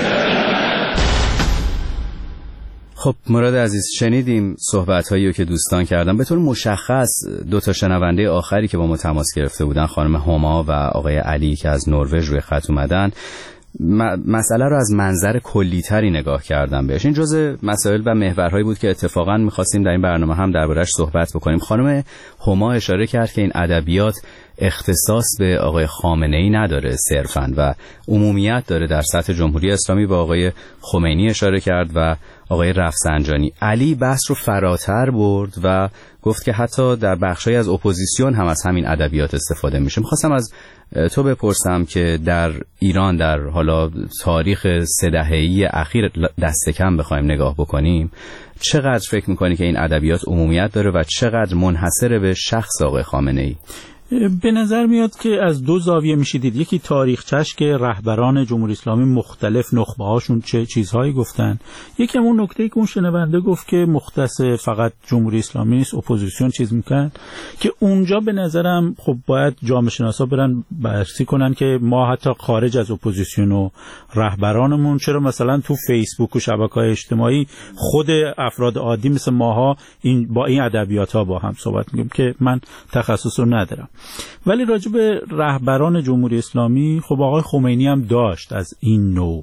خب مراد عزیز، شنیدیم صحبت‌هایی رو که دوستان کردن. به طور مشخص دو تا شنونده آخری که با ما تماس گرفته بودن، خانم هما و آقای علی که از نروژ روی خط اومدن، مسئله رو از منظر کلی‌تری نگاه کردن بهش. این جزء مسائل و محورهایی بود که اتفاقا می‌خواستیم در این برنامه هم درباره‌اش صحبت بکنیم. خانم هما اشاره کرد که این ادبیات اختصاص به آقای خامنه‌ای نداره صرفاً و عمومیت داره در سطح جمهوری اسلامی. با آقای خمینی اشاره کرد و آقای رفسنجانی. علی بحث رو فراتر برد و گفت که حتی در بخشای از اپوزیسیون هم از همین ادبیات استفاده میشه. می‌خواستم از تو بپرسم که در ایران در حالا تاریخ 3 دهه‌ای اخیر دست کم بخوایم نگاه بکنیم، چقدر فکر می‌کنی که این ادبیات عمومیت داره و چقدر منحصر به شخص آقای خامنه‌ای؟ به نظر میاد که از دو زاویه میشه دید. یکی تاریخچش که رهبران جمهوری اسلامی مختلف نخبه هاشون چه چیزهایی گفتن، یکی هم اون نکته‌ای که اون شنونده گفت که مختص فقط جمهوری اسلامی نیست، اپوزیسیون چیز میکنن، که اونجا به نظرم خب باید جامعه شناسا برن بررسی کنن که ما حتی خارج از اپوزیسیون و رهبرانمون چرا مثلا تو فیسبوک و شبکه‌های اجتماعی خود افراد عادی مثل ماها با این ادبیات‌ها با هم صحبت می‌کنیم که من تخصص رو ندارم. ولی راجع به رهبران جمهوری اسلامی خب آقای خمینی هم داشت از این نوع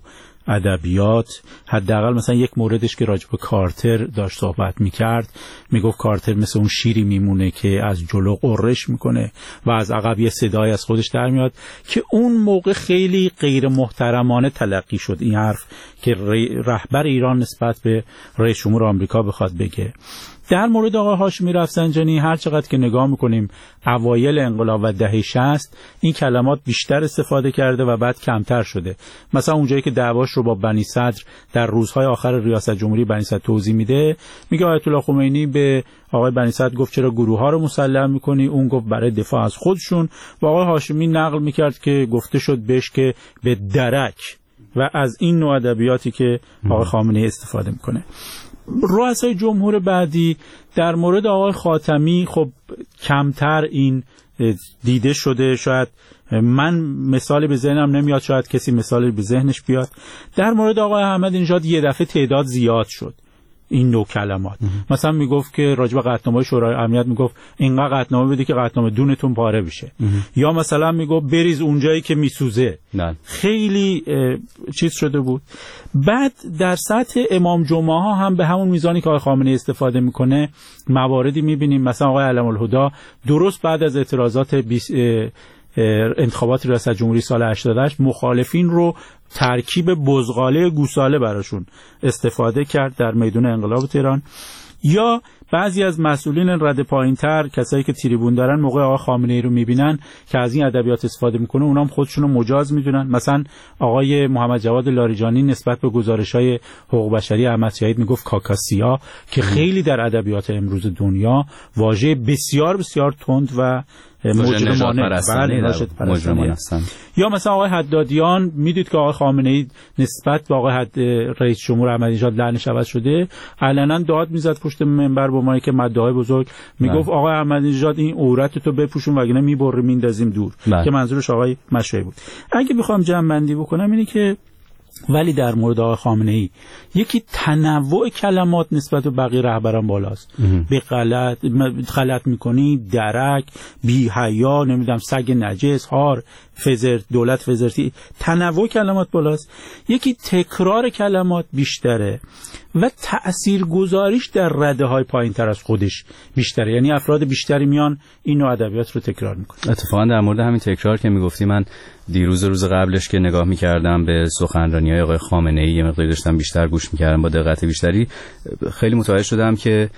ادبیات. حداقل مثلا یک موردش که راجع به کارتر داشت صحبت میکرد، میگفت کارتر مثل اون شیری میمونه که از جلو قررش میکنه و از عقب یه صدای از خودش در میاد، که اون موقع خیلی غیر محترمانه تلقی شد این حرف که رهبر ایران نسبت به رئیس جمهور آمریکا بخواد بگه. در مورد آقای هاشمی رفسنجانی هر چقدر که نگاه میکنیم اوایل انقلاب و دهه 60 این کلمات بیشتر استفاده کرده و بعد کمتر شده. مثلا اونجایی که دعواش رو با بنی صدر در روزهای آخر ریاست جمهوری بنی صدر توضیح میده، میگه آیت الله خمینی به آقای بنی صدر گفت چرا گروه ها رو مسلح میکنی؟ اون گفت برای دفاع از خودشون. و آقای هاشمی نقل میکرد که گفته شد بهش که به درک، و از این نوع ادبیاتی که آقای خامنه‌ای استفاده میکنه. رؤسای جمهور بعدی در مورد آقای خاتمی خب کمتر این دیده شده، شاید من مثالی به ذهنم نمیاد، شاید کسی مثالی به ذهنش بیاد. در مورد آقای احمدی نژاد یه دفعه تعداد زیاد شد این نوع کلمات. مثلا میگفت که راجع به قطعنامه شورای امنیت میگفت اینقدر قطعنامه بده که قطعنامه دونتون پاره بشه، یا مثلا میگفت بریز اونجایی که میسوزه. خیلی چیز شده بود. بعد در سطح امام جمعه ها هم به همون میزانی که آقای خامنه‌ای استفاده میکنه مواردی میبینیم. مثلا آقای علم الهدی درست بعد از اعتراضات انتخابات ریاست جمهوری سال 88 مخالفین رو ترکیب بزغاله گوساله براشون استفاده کرد در میدان انقلاب تهران. یا بعضی از مسئولین رده پایین‌تر، کسایی که تریبون دارن، موقع آقای خامنه‌ای رو میبینن که از این ادبیات استفاده میکنه، اونام خودشون رو مجاز میدونن. مثلا آقای محمد جواد لاریجانی نسبت به گزارش‌های حقوق بشری احمد شهید میگفت کاکاسیا، که خیلی در ادبیات امروز دنیا واژه بسیار بسیار تند و مجرمانه هستن. یا مثلا آقای حدادیان، میدید که آقای خامنه‌ای نسبت به آقای رئیس جمهور احمدی نژاد لعنش عوض شده، علنا داد میزد پشت منبر با ما که مدعای بزرگ، میگفت آقای احمدی نژاد این عورت تو بپوشون وگرنه میبریم میندازیم دور، که منظورش آقای مشایخ بود. اگه بخوام جمع بندی بکنم اینه که ولی در مورد آقای خامنه‌ای یکی تنوع کلمات نسبت به بقیه رهبران بالاست. به غلط میکنی، درک، بی حیا، نمیدونم سگ نجس، هار، دولت فزرتی، تنوع کلمات بالاست. یکی تکرار کلمات بیشتره و تأثیرگذاریش در رده‌های پایین‌تر از خودش بیشتره، یعنی افراد بیشتری میان این نوع ادبیات رو تکرار میکنن. اتفاقا در مورد همین تکرار که میگفتی، من دیروز روز قبلش که نگاه میکردم به سخنرانی‌های آقای خامنه‌ای، یه مقداری داشتم بیشتر گوش میکردم با دقت بیشتری، خیلی متوجه شدم که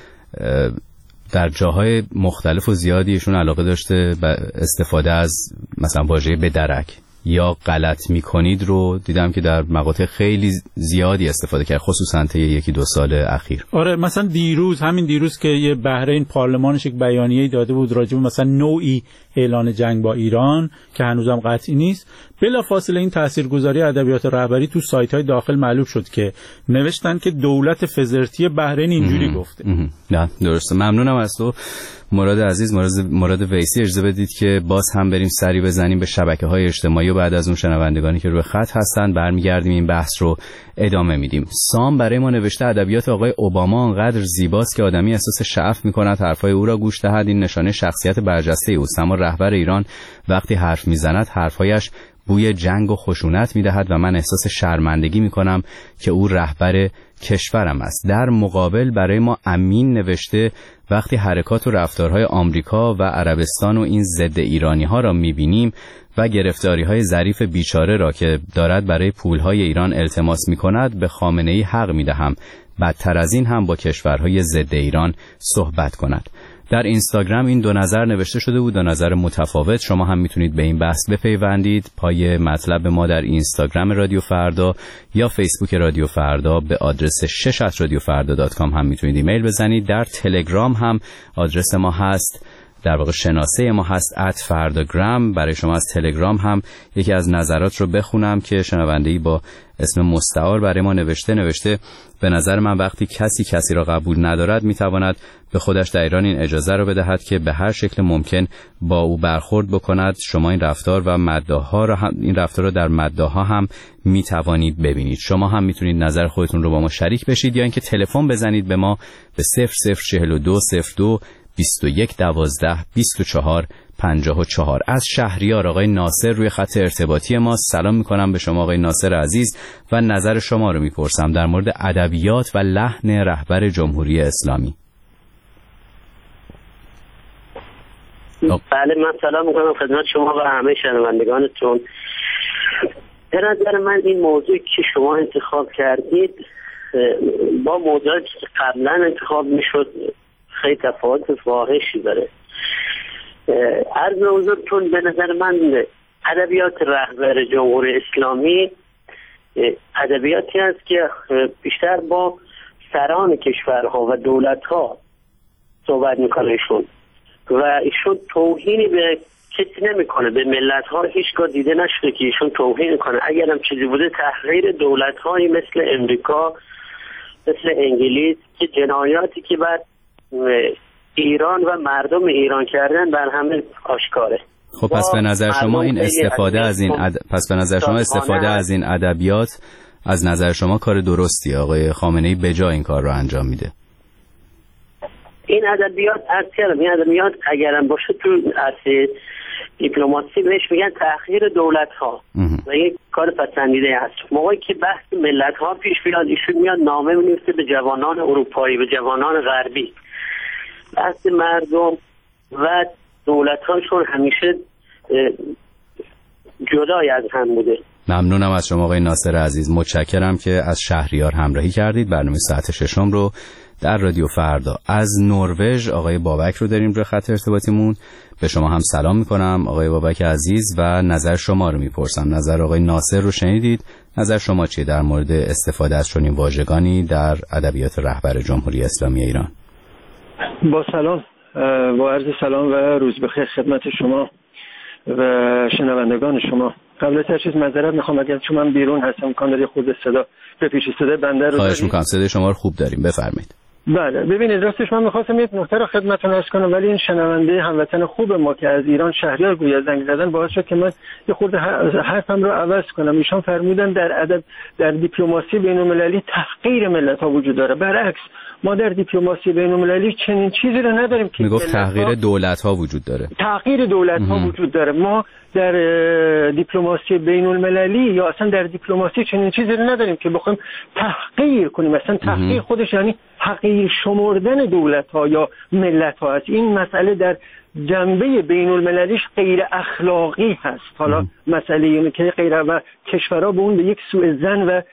در جاهای مختلف و زیادی ایشون علاقه داشته به استفاده از مثلا واژه به درک یا غلط میکنید رو دیدم که در مقاطع خیلی زیادی استفاده کرد، خصوصا طی یکی دو سال اخیر. آره، مثلا همین دیروز که یه بحرین پارلمانش یک بیانیه‌ای داده بود راجع به مثلا نوعی اعلان جنگ با ایران که هنوزم قطعی نیست، بلافاصله این تاثیرگذاری ادبیات رهبری تو سایت‌های داخل معلوم شد که نوشتن که دولت فزرتی بحرین اینجوری گفته. نه درسته. ممنونم از تو مراد عزیز. مراد ویسی، اجازه بدید که باز هم بریم سری بزنیم به شبکه‌های اجتماعی و بعد از اون شنوندگانی که روی خط هستن برمیگردیم این بحث رو ادامه میدیم. سام برای ما نوشته ادبیات آقای اوباما انقدر زیباست که آدمی احساس شعف می‌کند حرفای او را گوش دهد. این نشانه شخصیت برجسته اوست، اما رهبر ایران وقتی حرف میزند حرفایش بوی جنگ و خشونت میدهد و من احساس شرمندگی میکنم که او رهبر کشورم است. در مقابل برای ما امین نوشته وقتی حرکات و رفتارهای آمریکا و عربستان و این ضد ایرانی ها را میبینیم و گرفتاری های ظریف بیچاره را که دارد برای پولهای ایران التماس میکند، به خامنه‌ای حق میدهم بدتر از این هم با کشورهای ضد ایران صحبت کند. در اینستاگرام این دو نظر نوشته شده بود، دو نظر متفاوت. شما هم میتونید به این بحث بپیوندید. پای مطلب ما در اینستاگرام رادیو فردا یا فیسبوک رادیو فردا به آدرس 6@radiofarda.com هم میتونید ایمیل بزنید. در تلگرام هم آدرس ما هست، در واقع شناسه ما هست @fardagram. برای شما از تلگرام هم یکی از نظرات رو بخونم که شنونده‌ای با اسم مستعار برای ما نوشته به نظر من وقتی کسی را قبول ندارد میتواند به خودش در ایران این اجازه رو بدهد که به هر شکل ممکن با او برخورد بکند. شما این رفتار و مداح‌ها را این رفتار را در مداح‌ها هم میتوانید ببینید. شما هم میتونید نظر خودتون رو با ما شریک بشید یا اینکه تلفن بزنید به ما به 004202 21 12 24 54. از شهریار آقای ناصر روی خط ارتباطی ما. سلام میکنم به شما آقای ناصر عزیز و نظر شما رو میپرسم در مورد ادبیات و لحن رهبر جمهوری اسلامی. بله، من سلام میکنم خدمت شما و همه شنوندگانتون. به نظر من این موضوعی که شما انتخاب کردید با موضوعی که قبلا انتخاب میشد خیلی تفاوت فاحشی داره. عرض به حضورتون، به نظر من ادبیات رهبر جمهوری اسلامی ادبیاتی است که بیشتر با سران کشورها و دولتها صحبت میکنه ایشون و ایشون توهینی به کسی نمیکنه، به ملت‌ها هیچگاه دیده نشده که ایشون توهین کنه. اگرم چیزی بوده تحقیر دولت‌هایی مثل امریکا، مثل انگلیس که جنایاتی که بر ایران و مردم ایران کردن بر همه آشکاره. خب پس به نظر شما این استفاده از این ادبیات از نظر شما کار درستی آقای خامنه‌ای به جای این کار رو انجام میده؟ این ادبیات اگرم باشه تو عرصه دیپلماسی بهش میگن تحقیر دولت‌ها و این کار پسندیده است. موقعی که بحث ملت‌ها پیش بیاد ایشون میاد نامه می‌نویسه به جوانان اروپایی، به جوانان غربی. بحث مردم و دولت‌هاشون همیشه جدای از هم بوده. ممنونم از شما آقای ناصر عزیز. متشکرم که از شهریار همراهی کردید. برنامه ساعت ششم رو در رادیو فردا از نروژ آقای بابک رو داریم روی خط ارتباطیمون. به شما هم سلام میکنم آقای بابک عزیز و نظر شما رو میپرسم. نظر آقای ناصر رو شنیدید، نظر شما چیه در مورد استفاده از چنین واژگانی در ادبیات رهبر جمهوری اسلامی ایران؟ با سلام، با عرض سلام و روز بخیر خدمت شما و شنوندگان شما. قبل از هر چیز معذرت میخوام اگر چون من بیرون هستم امکان داره خود صدا بپیچه. صدای بنده رو خواهش میکنم، صدای شما رو خوب داریم، بفرمایید. بله، ببینید راستش من میخواستم یک نکته رو خدمتتون عرض کنم، ولی این شنونده هموطن خوب ما که از ایران شهریار گویا زنگ زدن باعث شد که من یه خورده حرفم رو عوض کنم. ایشان فرمودن در دیپلماسی بین‌المللی تحقیر ملت‌ها وجود داره. برعکس ما در دیپلماسی بین‌المللی چنین چیزی رو نداریم که میگفت تحقیر دولت‌ها وجود داره. تحقیر دولت‌ها وجود داره. ما در دیپلماسی بین‌المللی یا اصلا در دیپلماسی چنین چیزی رو نداریم که بخوایم تحقیر کنیم. مثلا تحقیر خودش یعنی حقیر شمردن دولت‌ها یا ملت‌ها است. این مسئله در جنبه بین‌المللیش غیر اخلاقی هست. حالا مسئله اینه که غیر و کشورها به اون به یک سوء ظن و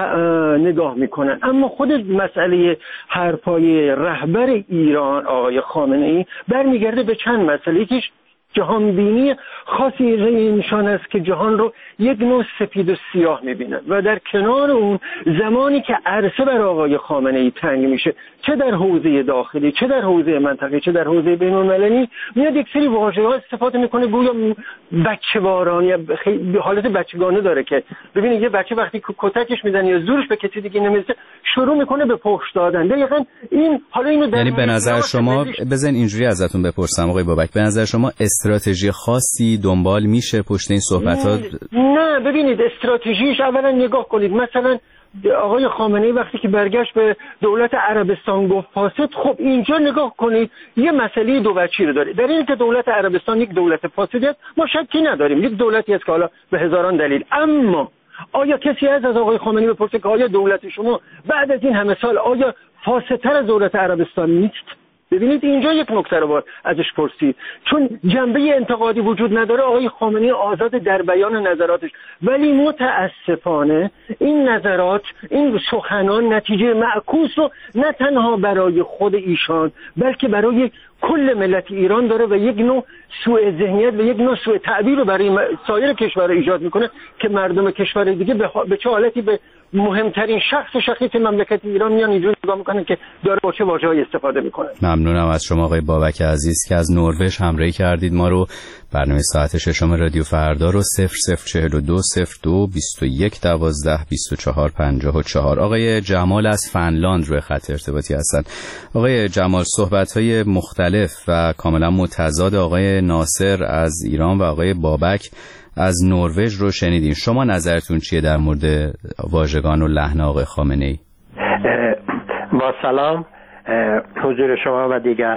نگاه میکنن. اما خود مسئله حرفای رهبر ایران آقای خامنه‌ای برمیگرده به چند مسئله. یکیش جهانبینی خاصی اینشان است که جهان رو یک نوع سفید و سیاه میبینن و در کنار اون زمانی که عرصه بر آقای خامنه‌ای تنگ میشه، چه در حوزه داخلی، چه در حوزه منطقه، چه در حوزه بین‌المللی، میاد یک سری واژه‌ها استفاده میکنه گویا بچه‌وارانه یا حالت بچگانه داره که ببینید یه بچه وقتی کتکش میزنه یا زورش به کسی دیگه نمیرسه شروع میکنه به فحش دادن. دقیقاً این حالا اینو یعنی به نظر شما بزن اینجوری ازتون بپرسم آقای بابک، به نظر شما استراتژی خاصی دنبال میشه پشت این صحبت‌ها؟ نه، ببینید استراتژیش اولا نگاه کنید. مثلا آقای خامنه‌ای وقتی که برگشت به دولت عربستان گفت فاسد، خب اینجا نگاه کنید یه مسئله دو وجهی رو داره. در این که دولت عربستان یک دولت فاسدی است ما شکی نداریم، یک دولتی است که حالا به هزاران دلیل. اما آیا کسی از آقای خامنه‌ای بپرسه که آیا دولت شما بعد از این همه سال آیا فاسدتر از دولت عربستان نیست؟ ببینید اینجا یک نکته رو باید ازش پرسید، چون جنبه انتقادی وجود نداره. آقای خامنه‌ای آزاد در بیان نظراتش، ولی متاسفانه این نظرات، این سخنان نتیجه معکوس رو نه تنها برای خود ایشان بلکه برای کل ملت ایران داره و یک نوع سوء ذهنیت و یک نوع سوء تعبیر رو برای سایر کشورها ایجاد میکنه که مردم کشور دیگه به چه حالتی به مهمترین شخص مملکت ایران میان اینجوری نگاه میکنن که داره با چه واژه‌ای استفاده میکنه. ممنونم از شما آقای بابک عزیز که از نروژ همراهی کردید ما رو. برنامه ساعت ششم رادیو فردا رو 0042 02 21 12 24 54. آقای جمال از فنلاند روی خط ارتباطی هستند. آقای جمال، صحبت‌های مختلف و کاملا متضاد آقای ناصر از ایران و آقای بابک از نروژ رو شنیدین. شما نظرتون چیه در مورد واژگان و لحن آقای خامنه‌ای؟ با سلام حضور شما و دیگر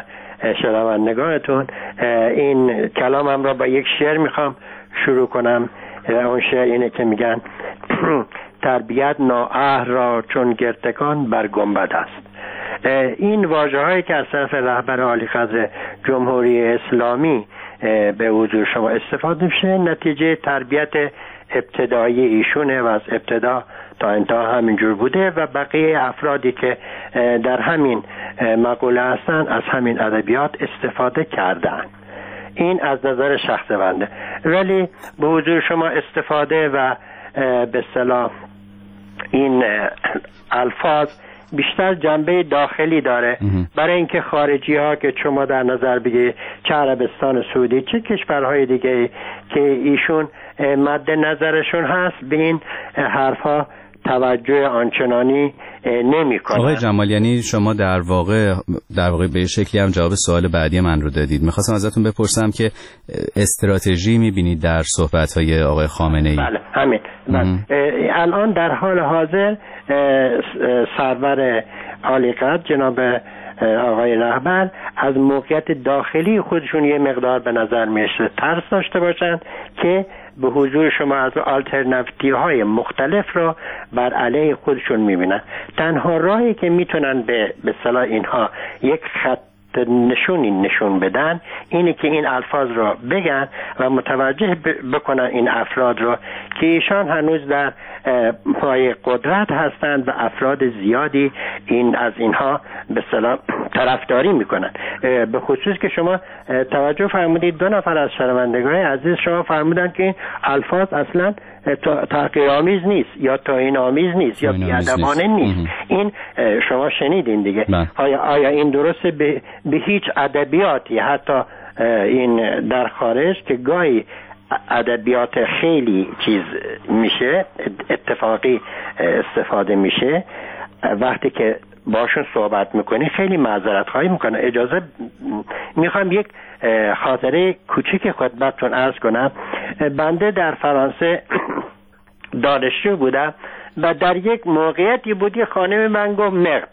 شنوندگانتون. این کلامم را با یک شعر میخوام شروع کنم. اون شعر اینه که میگن تربیت نااهل را چون گرتکان بر گنبد است. این واژه‌هایی که از طرف رهبر عالیقدر جمهوری اسلامی به حضور شما استفاده میشه نتیجه تربیت ابتدایی ایشونه و از ابتدا تا انتها همینجور بوده و بقیه افرادی که در همین مقوله هستن از همین ادبیات استفاده کردن. این از نظر شخص بنده، ولی به حضور شما استفاده و به اصطلاح این الفاظ بیشتر جنبه داخلی داره برای اینکه خارجی ها که شما در نظر بگیرید چه عربستان سعودی چه کشورهای دیگه که ایشون مد نظرشون هست به این حرفا توجه آنچنانی نمی کنن. آقای جمال، یعنی شما در واقع به شکلی هم جواب سوال بعدی من رو دادید. میخواستم ازتون بپرسم که استراتژی میبینید در صحبت‌های آقای خامنه‌ای؟ بله همین. الان در حال حاضر سرور عالیقدر جناب آقای رهبر از موقعیت داخلی خودشون یه مقدار به نظر میشه ترس داشته باشن که به حضور شما از آلترناتیو های مختلف را بر علیه خودشون میبینن. تنها راهی که میتونن به اصطلاح اینها یک خط نشون بدن اینه که این الفاظ را بگن و متوجه بکنن این افراد را که ایشان هنوز در پای قدرت هستند و افراد زیادی از اینها به اصطلاح طرفداری میکنن. به خصوص که شما توجه فرمودید دو نفر از شنوندگان عزیز شما فرمودن که این الفاظ اصلا تحقیرآمیز نیست یا توهین‌آمیز نیست یا بی‌ادبانه نیست. این شما شنیدین دیگه. آیا این درسته؟ به هیچ ادبیاتی حتی این در خارج که گاهی ادبیات خیلی چیز میشه اتفاقی استفاده میشه وقتی که باشون صحبت میکنی خیلی معذرت خواهی میکنه. اجازه میخوام یک خاطره کوچیک خدمتتون عرض کنم. بنده در فرانسه دانشجو بودم و در یک موقعیتی بودی خانم من گفت مرد.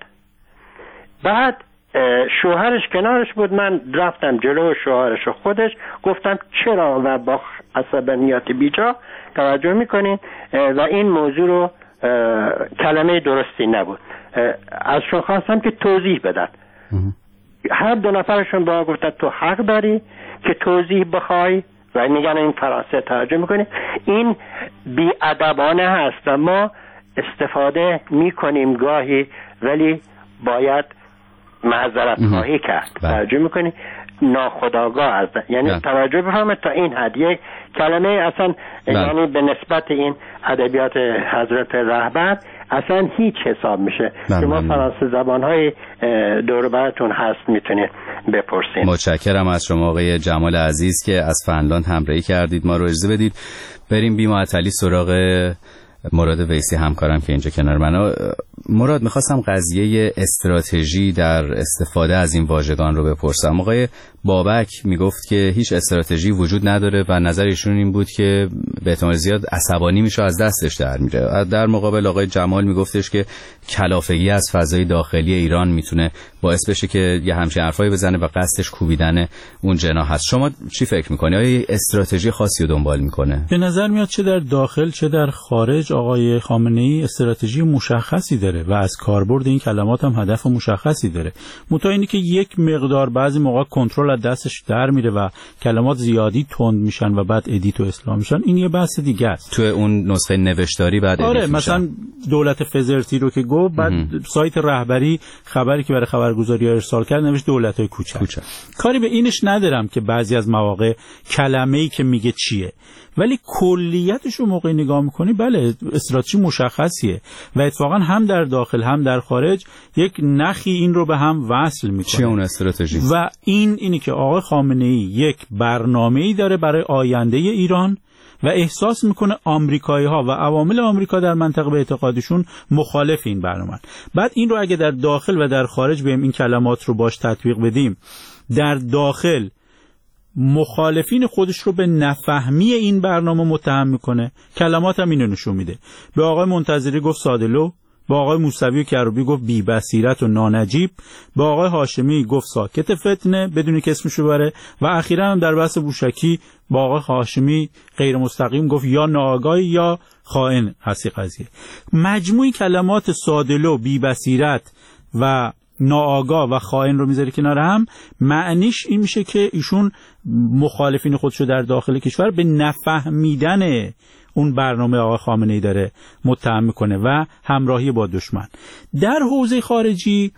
بعد شوهرش کنارش بود، من رفتم جلو شوهرش و خودش گفتم چرا و با عصبانیت بیجا توجه میکنین و این موضوع رو کلمه درستی نبود. ازشون خواستم که توضیح بدن. هر دو نفرشون با گفتن تو حق داری که توضیح بخوای و میگن این فرانسه توجه میکنی. این بی‌ادبانه هست و ما استفاده میکنیم گاهی ولی باید معذرت خواهی کرد. توجه میکنی ناخودآگاه هست، یعنی توجه بفرمایید تا این حد یک کلمه اصلا یعنی به نسبت این ادبیات حضرت رهبر اصلا هیچ حساب میشه. شما فرانسه زبانهای دور براتون هست میتونید بپرسید. متشکرم از شما آقای جمال عزیز که از فنلاند همراهی کردید. ما رو اجازه بدید بریم بی معطلی سراغ مراد ویسی همکارم که اینجا کنار منه. مراد، میخواستم قضیه استراتژی در استفاده از این واژگان رو بپرسم. آقای بابک میگفت که هیچ استراتژی وجود نداره و نظر ایشون این بود که به احتمال زیاد عصبانی میشه از دستش در میره. در مقابل آقای جمال میگفتش که کلافگی از فضای داخلی ایران میتونه باعث بشه که یه همچین حرفایی بزنه و قصدش کوبیدن اون جناح هست. شما چی فکر میکنی؟ آیا استراتژی خاصی رو دنبال میکنه؟ به نظر میاد چه در داخل چه در خارج آقای خامنه‌ای استراتژی مشخصی داره و از کاربرد این کلمات هم هدف مشخصی داره. منتها اینی که یک مقدار بعضی موقع کنترل از دستش در میره و کلمات زیادی تند میشن و بعد ادیت و اصلاح میشن. این یه بحث دیگه است. تو اون نسخه نوشتاری بعد ادیت میشن. مثلا دولت فزرتی رو که گفت بعد سایت رهبری خبری که برای خبرگزاری ارسال کرد نوشت دولت‌های کوچک. کاری به اینش ندارم که بعضی از مواقع کلمه‌ای که میگه چیه، ولی کلیتش رو موقع نگاه میکنی بله استراتژی مشخصیه و اتفاقا هم در داخل هم در خارج یک نخی این رو به هم وصل میکنه. چیه اون استراتژی؟ و اینی که آقای خامنه‌ای یک برنامه‌ای داره برای آینده ایران و احساس میکنه آمریکایی‌ها و عوامل آمریکا در منطقه به اعتقادشون مخالف این برنامه. بعد این رو اگه در داخل و در خارج بهم این کلمات رو باش تطبیق بدیم، در داخل مخالفین خودش رو به نفهمی این برنامه متهم میکنه. کلمات هم اینو نشون میده. به آقای منتظری گفت ساده‌لو، با آقای موسوی کروبی گفت بی بصیرت و نانجیب، با آقای هاشمی گفت ساکت فتنه بدون که اسمشو بره، و اخیراً هم در بحث بوشکی با آقای هاشمی غیر مستقیم گفت یا ناآگاه یا خائن هستی قضیه. مجموعی کلمات ساده‌لو، بی بصیرت و ناآگاه و خائن رو میذاره کنار هم، معنیش این میشه که ایشون مخالفین خودشو در داخل کشور به نفهمیدن اون برنامه آقای خامنه‌ای داره متهم میکنه و همراهی با دشمن. در حوزه خارجی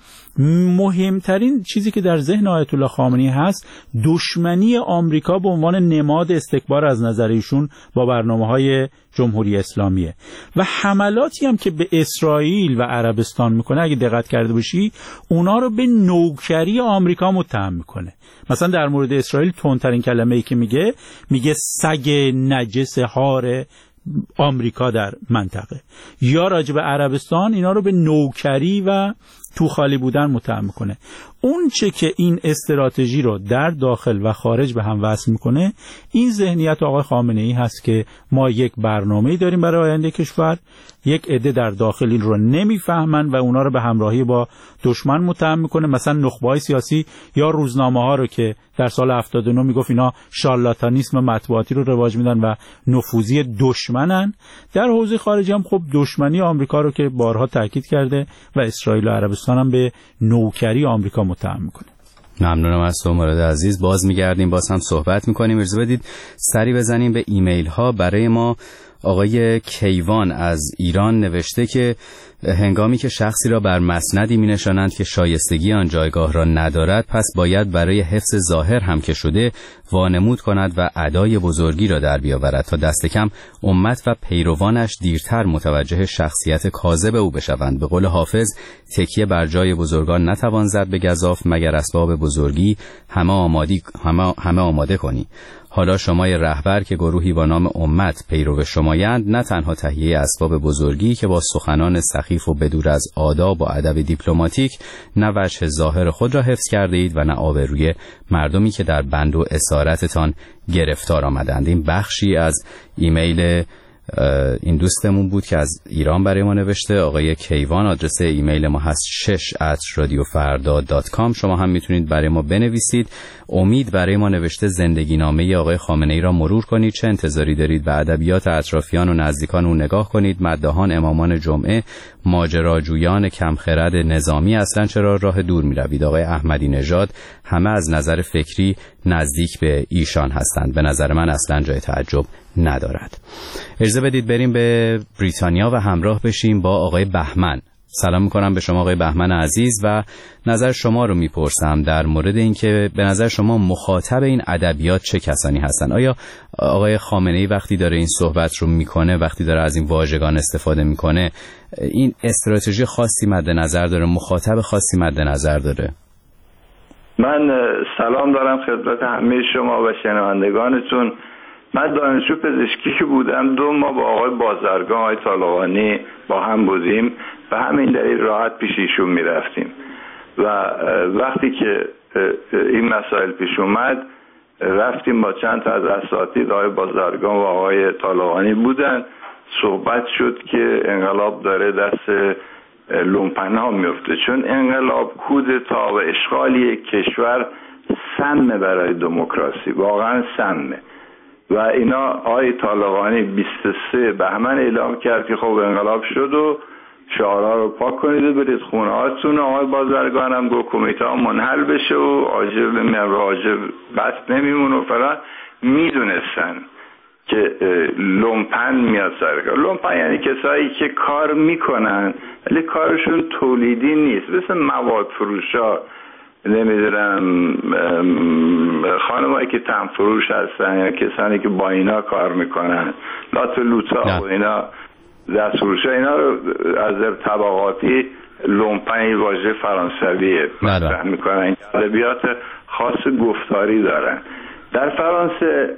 مهمترین چیزی که در ذهن آیت الله خامنه‌ای هست دشمنی آمریکا به عنوان نماد استکبار از نظر ایشون با برنامه‌های جمهوری اسلامیه و حملاتی هم که به اسرائیل و عربستان میکنه، اگه دقت کرده باشی اونا رو به نوکری آمریکا متهم میکنه. مثلا در مورد اسرائیل تندترین کلمه‌ای که میگه سگ نجس هار آمریکا در منطقه، یا راجع به عربستان اینا رو به نوکری و تو خالی بودن متهم میکنه. اون چه که این استراتژی رو در داخل و خارج به هم وصل میکنه، این ذهنیت آقای خامنه‌ای هست که ما یک برنامه‌ای داریم برای آینده کشور، یک عده در داخل این رو نمیفهمن و اونا رو به همراهی با دشمن متهم میکنه. مثلا نخبه‌های سیاسی یا روزنامه‌ها رو که در سال 79 میگفت اینا شارلاتانیسم مطبوعاتی رو رواج میدن و نفوذی دشمنن، در حوزه خارجی هم خب دشمنی آمریکا رو که بارها تاکید کرده و اسرائیل و عربستان هم به نوکری آمریکا متهم میکنه. ممنونم از تو مراد عزیز. باز میگردیم، باز هم صحبت میکنیم. اجازه بدید سری بزنیم به ایمیل ها. برای ما آقای کیوان از ایران نوشته که هنگامی که شخصی را بر مسندی می نشانند که شایستگی آن جایگاه را ندارد، پس باید برای حفظ ظاهر هم که شده وانمود کند و ادای بزرگی را در بیاورد تا دست کم امت و پیروانش دیرتر متوجه شخصیت کاذب او بشوند. به قول حافظ تکیه بر جای بزرگان نتوان زد به گزاف، مگر اسباب بزرگی همه آماده کنی. حالا شمای رهبر که گروهی با نام امت پیرو شمایند، نه تنها تهیه اسباب بزرگی که با سخنان سخیف و بدور از آداب و ادب دیپلماتیک نه وجه ظاهر خود را حفظ کرده اید و نه آبروی مردمی که در بند و اسارتتان گرفتار آمدند. این بخشی از ایمیل این دوستمون بود که از ایران برای ما نوشته. آقای کیوان آدرس ایمیل ما هست 6@radiofarda.com. شما هم میتونید برای ما بنویسید. امید برای ما نوشته زندگی نامه آقای خامنه‌ای را مرور کنید، چه انتظاری دارید به ادبیات اطرافیان و نزدیکان او نگاه کنید. مداحان امامان جمعه، ماجراجویان کمخرد نظامی، اصلا چرا راه دور میروید؟ آقای احمدی نژاد، همه از نظر فکری نزدیک به ایشان هستند. به نظر من اصلا جای تعجب ندارد. اجازه بدید بریم به بریتانیا و همراه بشیم با آقای بهمن. سلام میکنم به شما آقای بهمن عزیز و نظر شما رو میپرسم در مورد اینکه به نظر شما مخاطب این ادبیات چه کسانی هستن؟ آیا آقای خامنه‌ای وقتی داره این صحبت رو میکنه، وقتی داره از این واژگان استفاده میکنه، این استراتژی خاصی مد نظر داره، مخاطب خاصی مد نظر داره؟ من سلام دارم خدمت همه شما و شنوندگانتون. من دانشجو پزشکی بودم، 2 ماه با آقای بازرگان، آقای طالقانی با هم بودیم و همین دلیل راحت پیش ایشون میرفتیم و وقتی که این مسائل پیش اومد رفتیم با چند تا از اساتید، آقای بازرگان و آقای طالقانی بودن، صحبت شد که انقلاب داره دست لومپن‌ها میفته، چون انقلاب کودتا و اشغال یک کشور سمه برای دموکراسی، واقعا سمه. و اینا آقای طالقانی 23 بهمن اعلام کرد که خب انقلاب شد و شعارها رو پاک کنید و برید خونه هاتون. آقای بازرگان هم گفت کمیته ها منحل بشه و آجر بست نمیمون و فلان. میدونستن که لومپن میاد سرکار. لومپن یعنی کسایی که کار میکنن ولی کارشون تولیدی نیست، مثل مواد فروشا، نمیدونم خانمایی که تن فروش هستن یا کسانی که با اینا کار میکنن، لات لوتا و اینا، دست فروش ها، اینا رو از طبقاتی لومپن واژه فرانسویه مطرح میکنن. ادبیات خاص گفتاری دارن. در فرانسه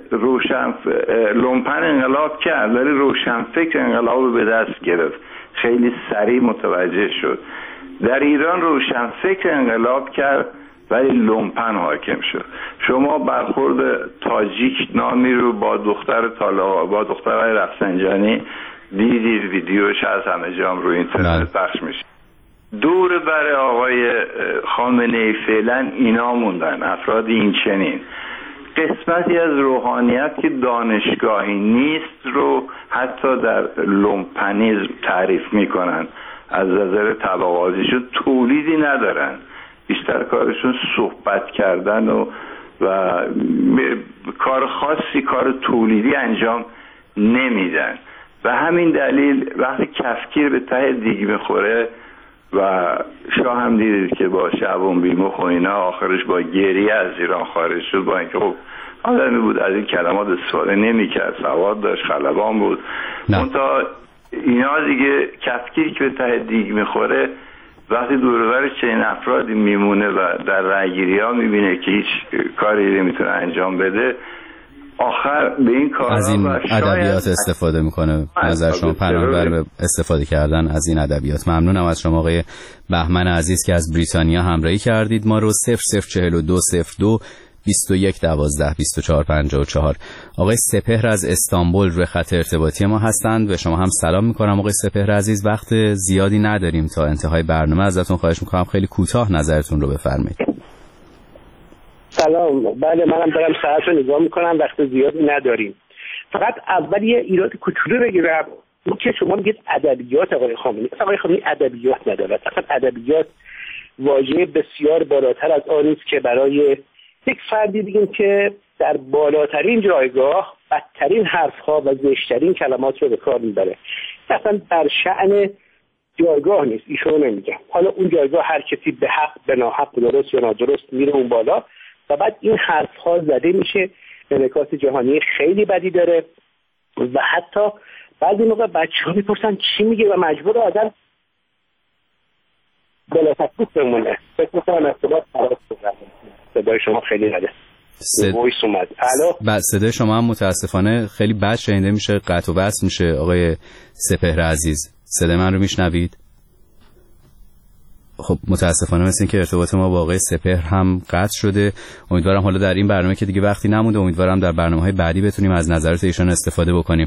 لومپن انقلاب کرد ولی روشنفکر انقلاب به دست گرفت، خیلی سریع متوجه شد. در ایران روشنفکر انقلاب کرد ولی لومپن حاکم شد. شما برخورد تاجیک نامی رو با دختر رفسنجانی دیدید ویدیوش هست، همه جام روی اینترنت پخش میشه. دور بر آقای خامنه ای فعلا اینا موندن، افراد این چنین. قسمتی از روحانیت که دانشگاهی نیست رو حتی در لومپنیزم تعریف میکنن، از نظر طبقاتیشون تولیدی ندارن، بیشتر کارشون صحبت کردن و کار خاصی، کار تولیدی انجام نمیدن. و همین دلیل وقتی کفگیر به ته دیگ میخوره و شاه هم دیدید که با شعبان بیمخ و اینا آخرش با گریه از ایران خارج شد، با اینکه خب آدمی بود از این کلمات استفاده نمی‌کرد، سواد داشت، خلبان بود. منتها اینا دیگه کفگیری که به ته دیگ میخوره وقتی دور و برش چنین افرادی میمونه و در رأی‌گیری‌ها میبینه که هیچ کاری نمیتونه انجام بده، آخر به این کار از این ادبیات استفاده میکنه. نظر شما پناهبر به استفاده کردن از این ادبیات. ممنونم از شما آقای بهمن عزیز که از بریتانیا همراهی کردید ما رو. 004202 21 12 24 54. آقای سپهر از استانبول روی خط ارتباطی ما هستند. به شما هم سلام میکنم آقای سپهر عزیز. وقت زیادی نداریم تا انتهای برنامه، ازتون خواهش میکنم خیلی کوتاه نظرتون رو بفرمایید. سلام. بله منم دارم ساعت رو نگاه میکنم، وقت زیادی نداریم. فقط اول یه ایراد کوچولو بگیرم، این که شما میگید ادبیات آقای خامنه‌ای. آقای خامنه‌ای ادبیات ندارد. اصلا ادبیات واژه بسیار بالاتر از آن است که برای یک فردی بگیم که در بالاترین جایگاه بدترین حرفها و زشترین کلمات رو به کار میبره. اصلا در شأن جایگاه نیست، ایشون نمیگم. حالا اون جایگاه هر کسی به حق به ناحق، درست یا نادرست میره اون بالا و بعد این حرفها زده میشه، انعکاس جهانی خیلی بدی داره و حتی بعضی موقع بچه‌ها میپرسن چی میگه و مجبور آدم بلا تکلیف بمونه. فکر می‌کنم ارتباط خراب شده. صدای شما خیلی نده. وایس اومد. الو. صدای شما هم متاسفانه خیلی بد شنیده میشه، قطع و وصل میشه. آقای سپهر عزیز صدای من رو میشنوید؟ خب متاسفانه مثل این که ارتباط ما با آقای سپهر هم قطع شده. امیدوارم حالا در این برنامه که دیگه وقتی نمونده، امیدوارم در برنامه‌های بعدی بتونیم از نظرات ایشان استفاده بکنیم.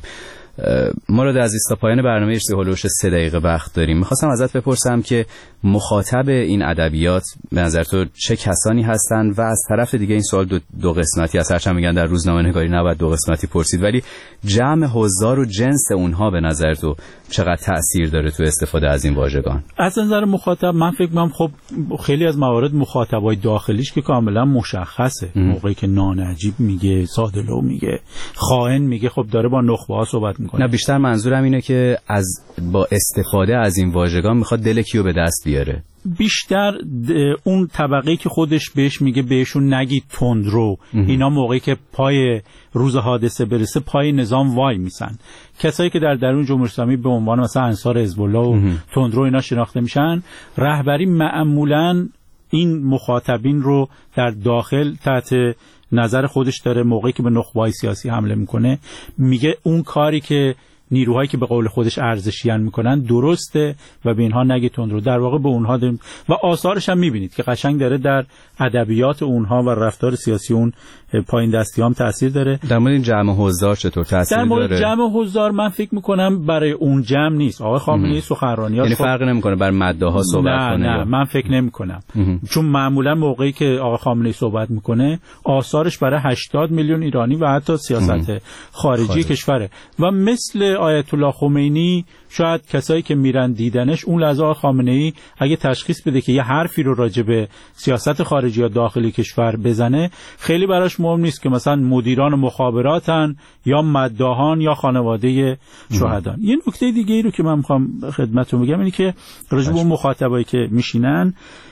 مراد عزیز تا پایان برنامه اشتی هلوش 3 دقیقه وقت داریم. میخواستم ازت بپرسم که مخاطب این ادبیات به نظر تو چه کسانی هستن و از طرف دیگه این سوال دو قسمتی است. هرچند میگن در روزنامه نگاری نباید 2 قسمتی پرسید، ولی جمع حضار و جنس اونها به نظر تو چقدر تأثیر داره تو استفاده از این واژگان؟ از نظر مخاطب من فکر می‌کنم خب خیلی از موارد مخاطبای داخلیش که کاملا مشخصه. موقعی که نانجیب میگه، ساده‌لو میگه، خائن میگه، خب داره با نخبه‌ها صحبت. نه بیشتر منظورم اینه که با استفاده از این واژگان میخواد دل کیو به دست بیاره. بیشتر اون طبقه‌ای که خودش بهش میگه بهشون نگید تندرو، اینا موقعی که پای روز حادثه برسه پای نظام وای میسن. کسایی که در درون جمهوری اسلامی به عنوان مثلا انصار حزب الله و تندرو اینا شناخته میشن، رهبری معمولاً این مخاطبین رو در داخل تحت نظر خودش داره. موقعی که به نخبه‌های سیاسی حمله میکنه میگه اون کاری که نیروهایی که به قول خودش ارزشیان میکنن درسته و به اینها نگیتون رو در واقع به اونها داریم و آثارش هم میبینید که قشنگ داره در ادبیات اونها و رفتار سیاسی اون پایین دستی هم تاثیر داره. در مورد این جمع حضار چطور تاثیر داره؟ در مورد جمع حضار من فکر میکنم برای اون جمع نیست. آقای خامنه‌ای سخنرانیات یعنی فرق نمیکنه بر مداها صحبت کنه؟ نه من فکر نمیکنم، چون معمولا موقعی که آقای خامنه‌ای صحبت میکنه آثارش برای 80 میلیون ایرانی و حتی سیاست خارجی کشوره و مثل آیت الله خمینی شاید کسایی که میرن دیدنش اون لحظه آقای خامنه‌ای اگه تشخیص بده که یه حرفی رو راجع به سیاست خارجی یا داخلی کشور بزنه، خیلی براش مهم نیست که مثلا مدیران مخابراتن یا مداحان یا خانواده شهدان. یه نکته دیگه ای رو که من میخوام خدمتتون بگم اینه که راجع به اون مخاطبایی که میشینن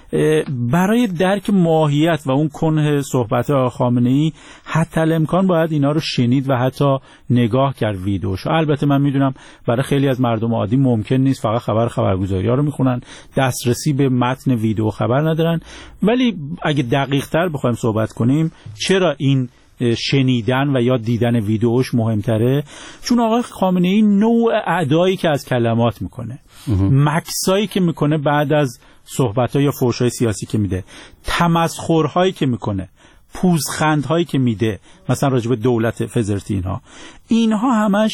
برای درک ماهیت و اون کنه صحبت آقای خامنه‌ای حتی الامکان باید اینا رو شنید و حتی نگاه کرد ویدیوشو. البته من میدونم برای خیلی از مردم عادی ممکن نیست، فقط خبرگزاری‌ها رو میخونن، دسترسی به متن ویدیو خبر ندارن، ولی اگه دقیق‌تر بخوایم صحبت کنیم چرا این شنیدن و یا دیدن ویدیوش مهمتره؟ چون آقای خامنه‌ای نوع ادایی که از کلمات میکنه، مکسایی که میکنه بعد از صحبت‌ها یا فحش‌های سیاسی که میده، تمسخرهایی که میکنه، پوزخندهایی که میده مثلا راجع به دولت فزرتی، اینها همش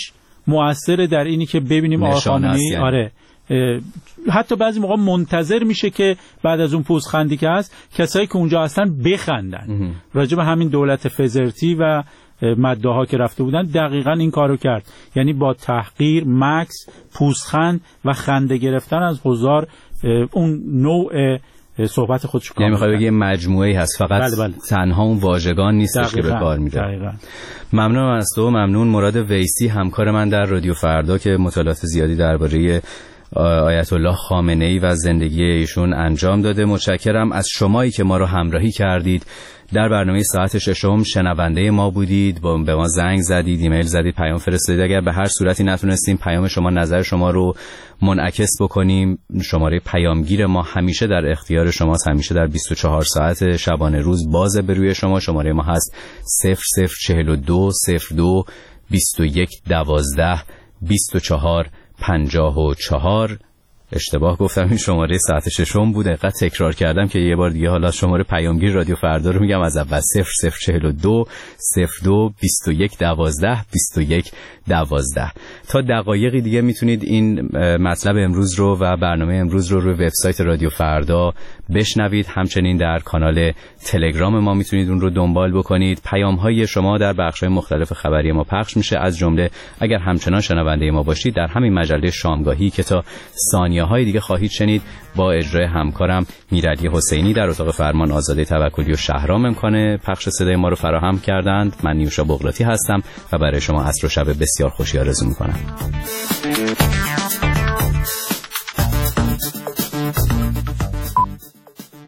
مؤثر در اینی که ببینیم آقای خامنه‌ای آره حتی بعضی موقع منتظر میشه که بعد از اون پوزخندی که هست کسایی که اونجا هستن بخندن. راجع به همین دولت فزرتی و مداها که رفته بودن دقیقاً این کارو کرد، یعنی با تحقیر، مکث، پوزخند و خنده گرفتن از حضار اون نوع صحبت خودش کار. یعنی میخوای بگی مجموعه‌ای هست، فقط بله. تنها اون واژگان نیستش که به کار میره. ممنون از تو. ممنون مراد ویسی همکار من در رادیو فردا که مطالعات زیادی درباره آیت الله خامنه‌ای و زندگی ایشون انجام داده. متشکرم از شمایی که ما رو همراهی کردید. در برنامه ساعت ششم شنونده ما بودید، به ما زنگ زدید، ایمیل زدید، پیام فرستادید. اگر به هر صورتی نتونستیم پیام شما، نظر شما رو منعکس بکنیم، شماره پیامگیر ما همیشه در اختیار شماست، همیشه در 24 ساعت شبانه روز بازه به روی شما. شماره ما هست 0042 02 21 12 24 54. اشتباه گفتم، این شماره ساعت ششم بود، دقیقاً تکرار کردم که یه بار دیگه حالا شماره پیامگیر رادیو فردا رو میگم از اول 0042 02 21 12 21 12. تا دقایقی دیگه میتونید این مطلب امروز رو و برنامه امروز رو روی وبسایت رادیو فردا بشنوید. همچنین در کانال تلگرام ما میتونید اون رو دنبال بکنید. پیام‌های شما در بخش‌های مختلف خبری ما پخش میشه، از جمله اگر همچنان شنونده ما باشید در همین مجله شامگاهی که تا ثانیه‌های دیگه خواهید شنید با اجرای همکارم میرعلی حسینی در اتاق فرمان آزاده توکلی و شهرام امکان پخش صدای ما رو فراهم کردند. من نیوشا بغراتی هستم و برای شما عصر و شب بسیار خوشی آرزو می‌کنم.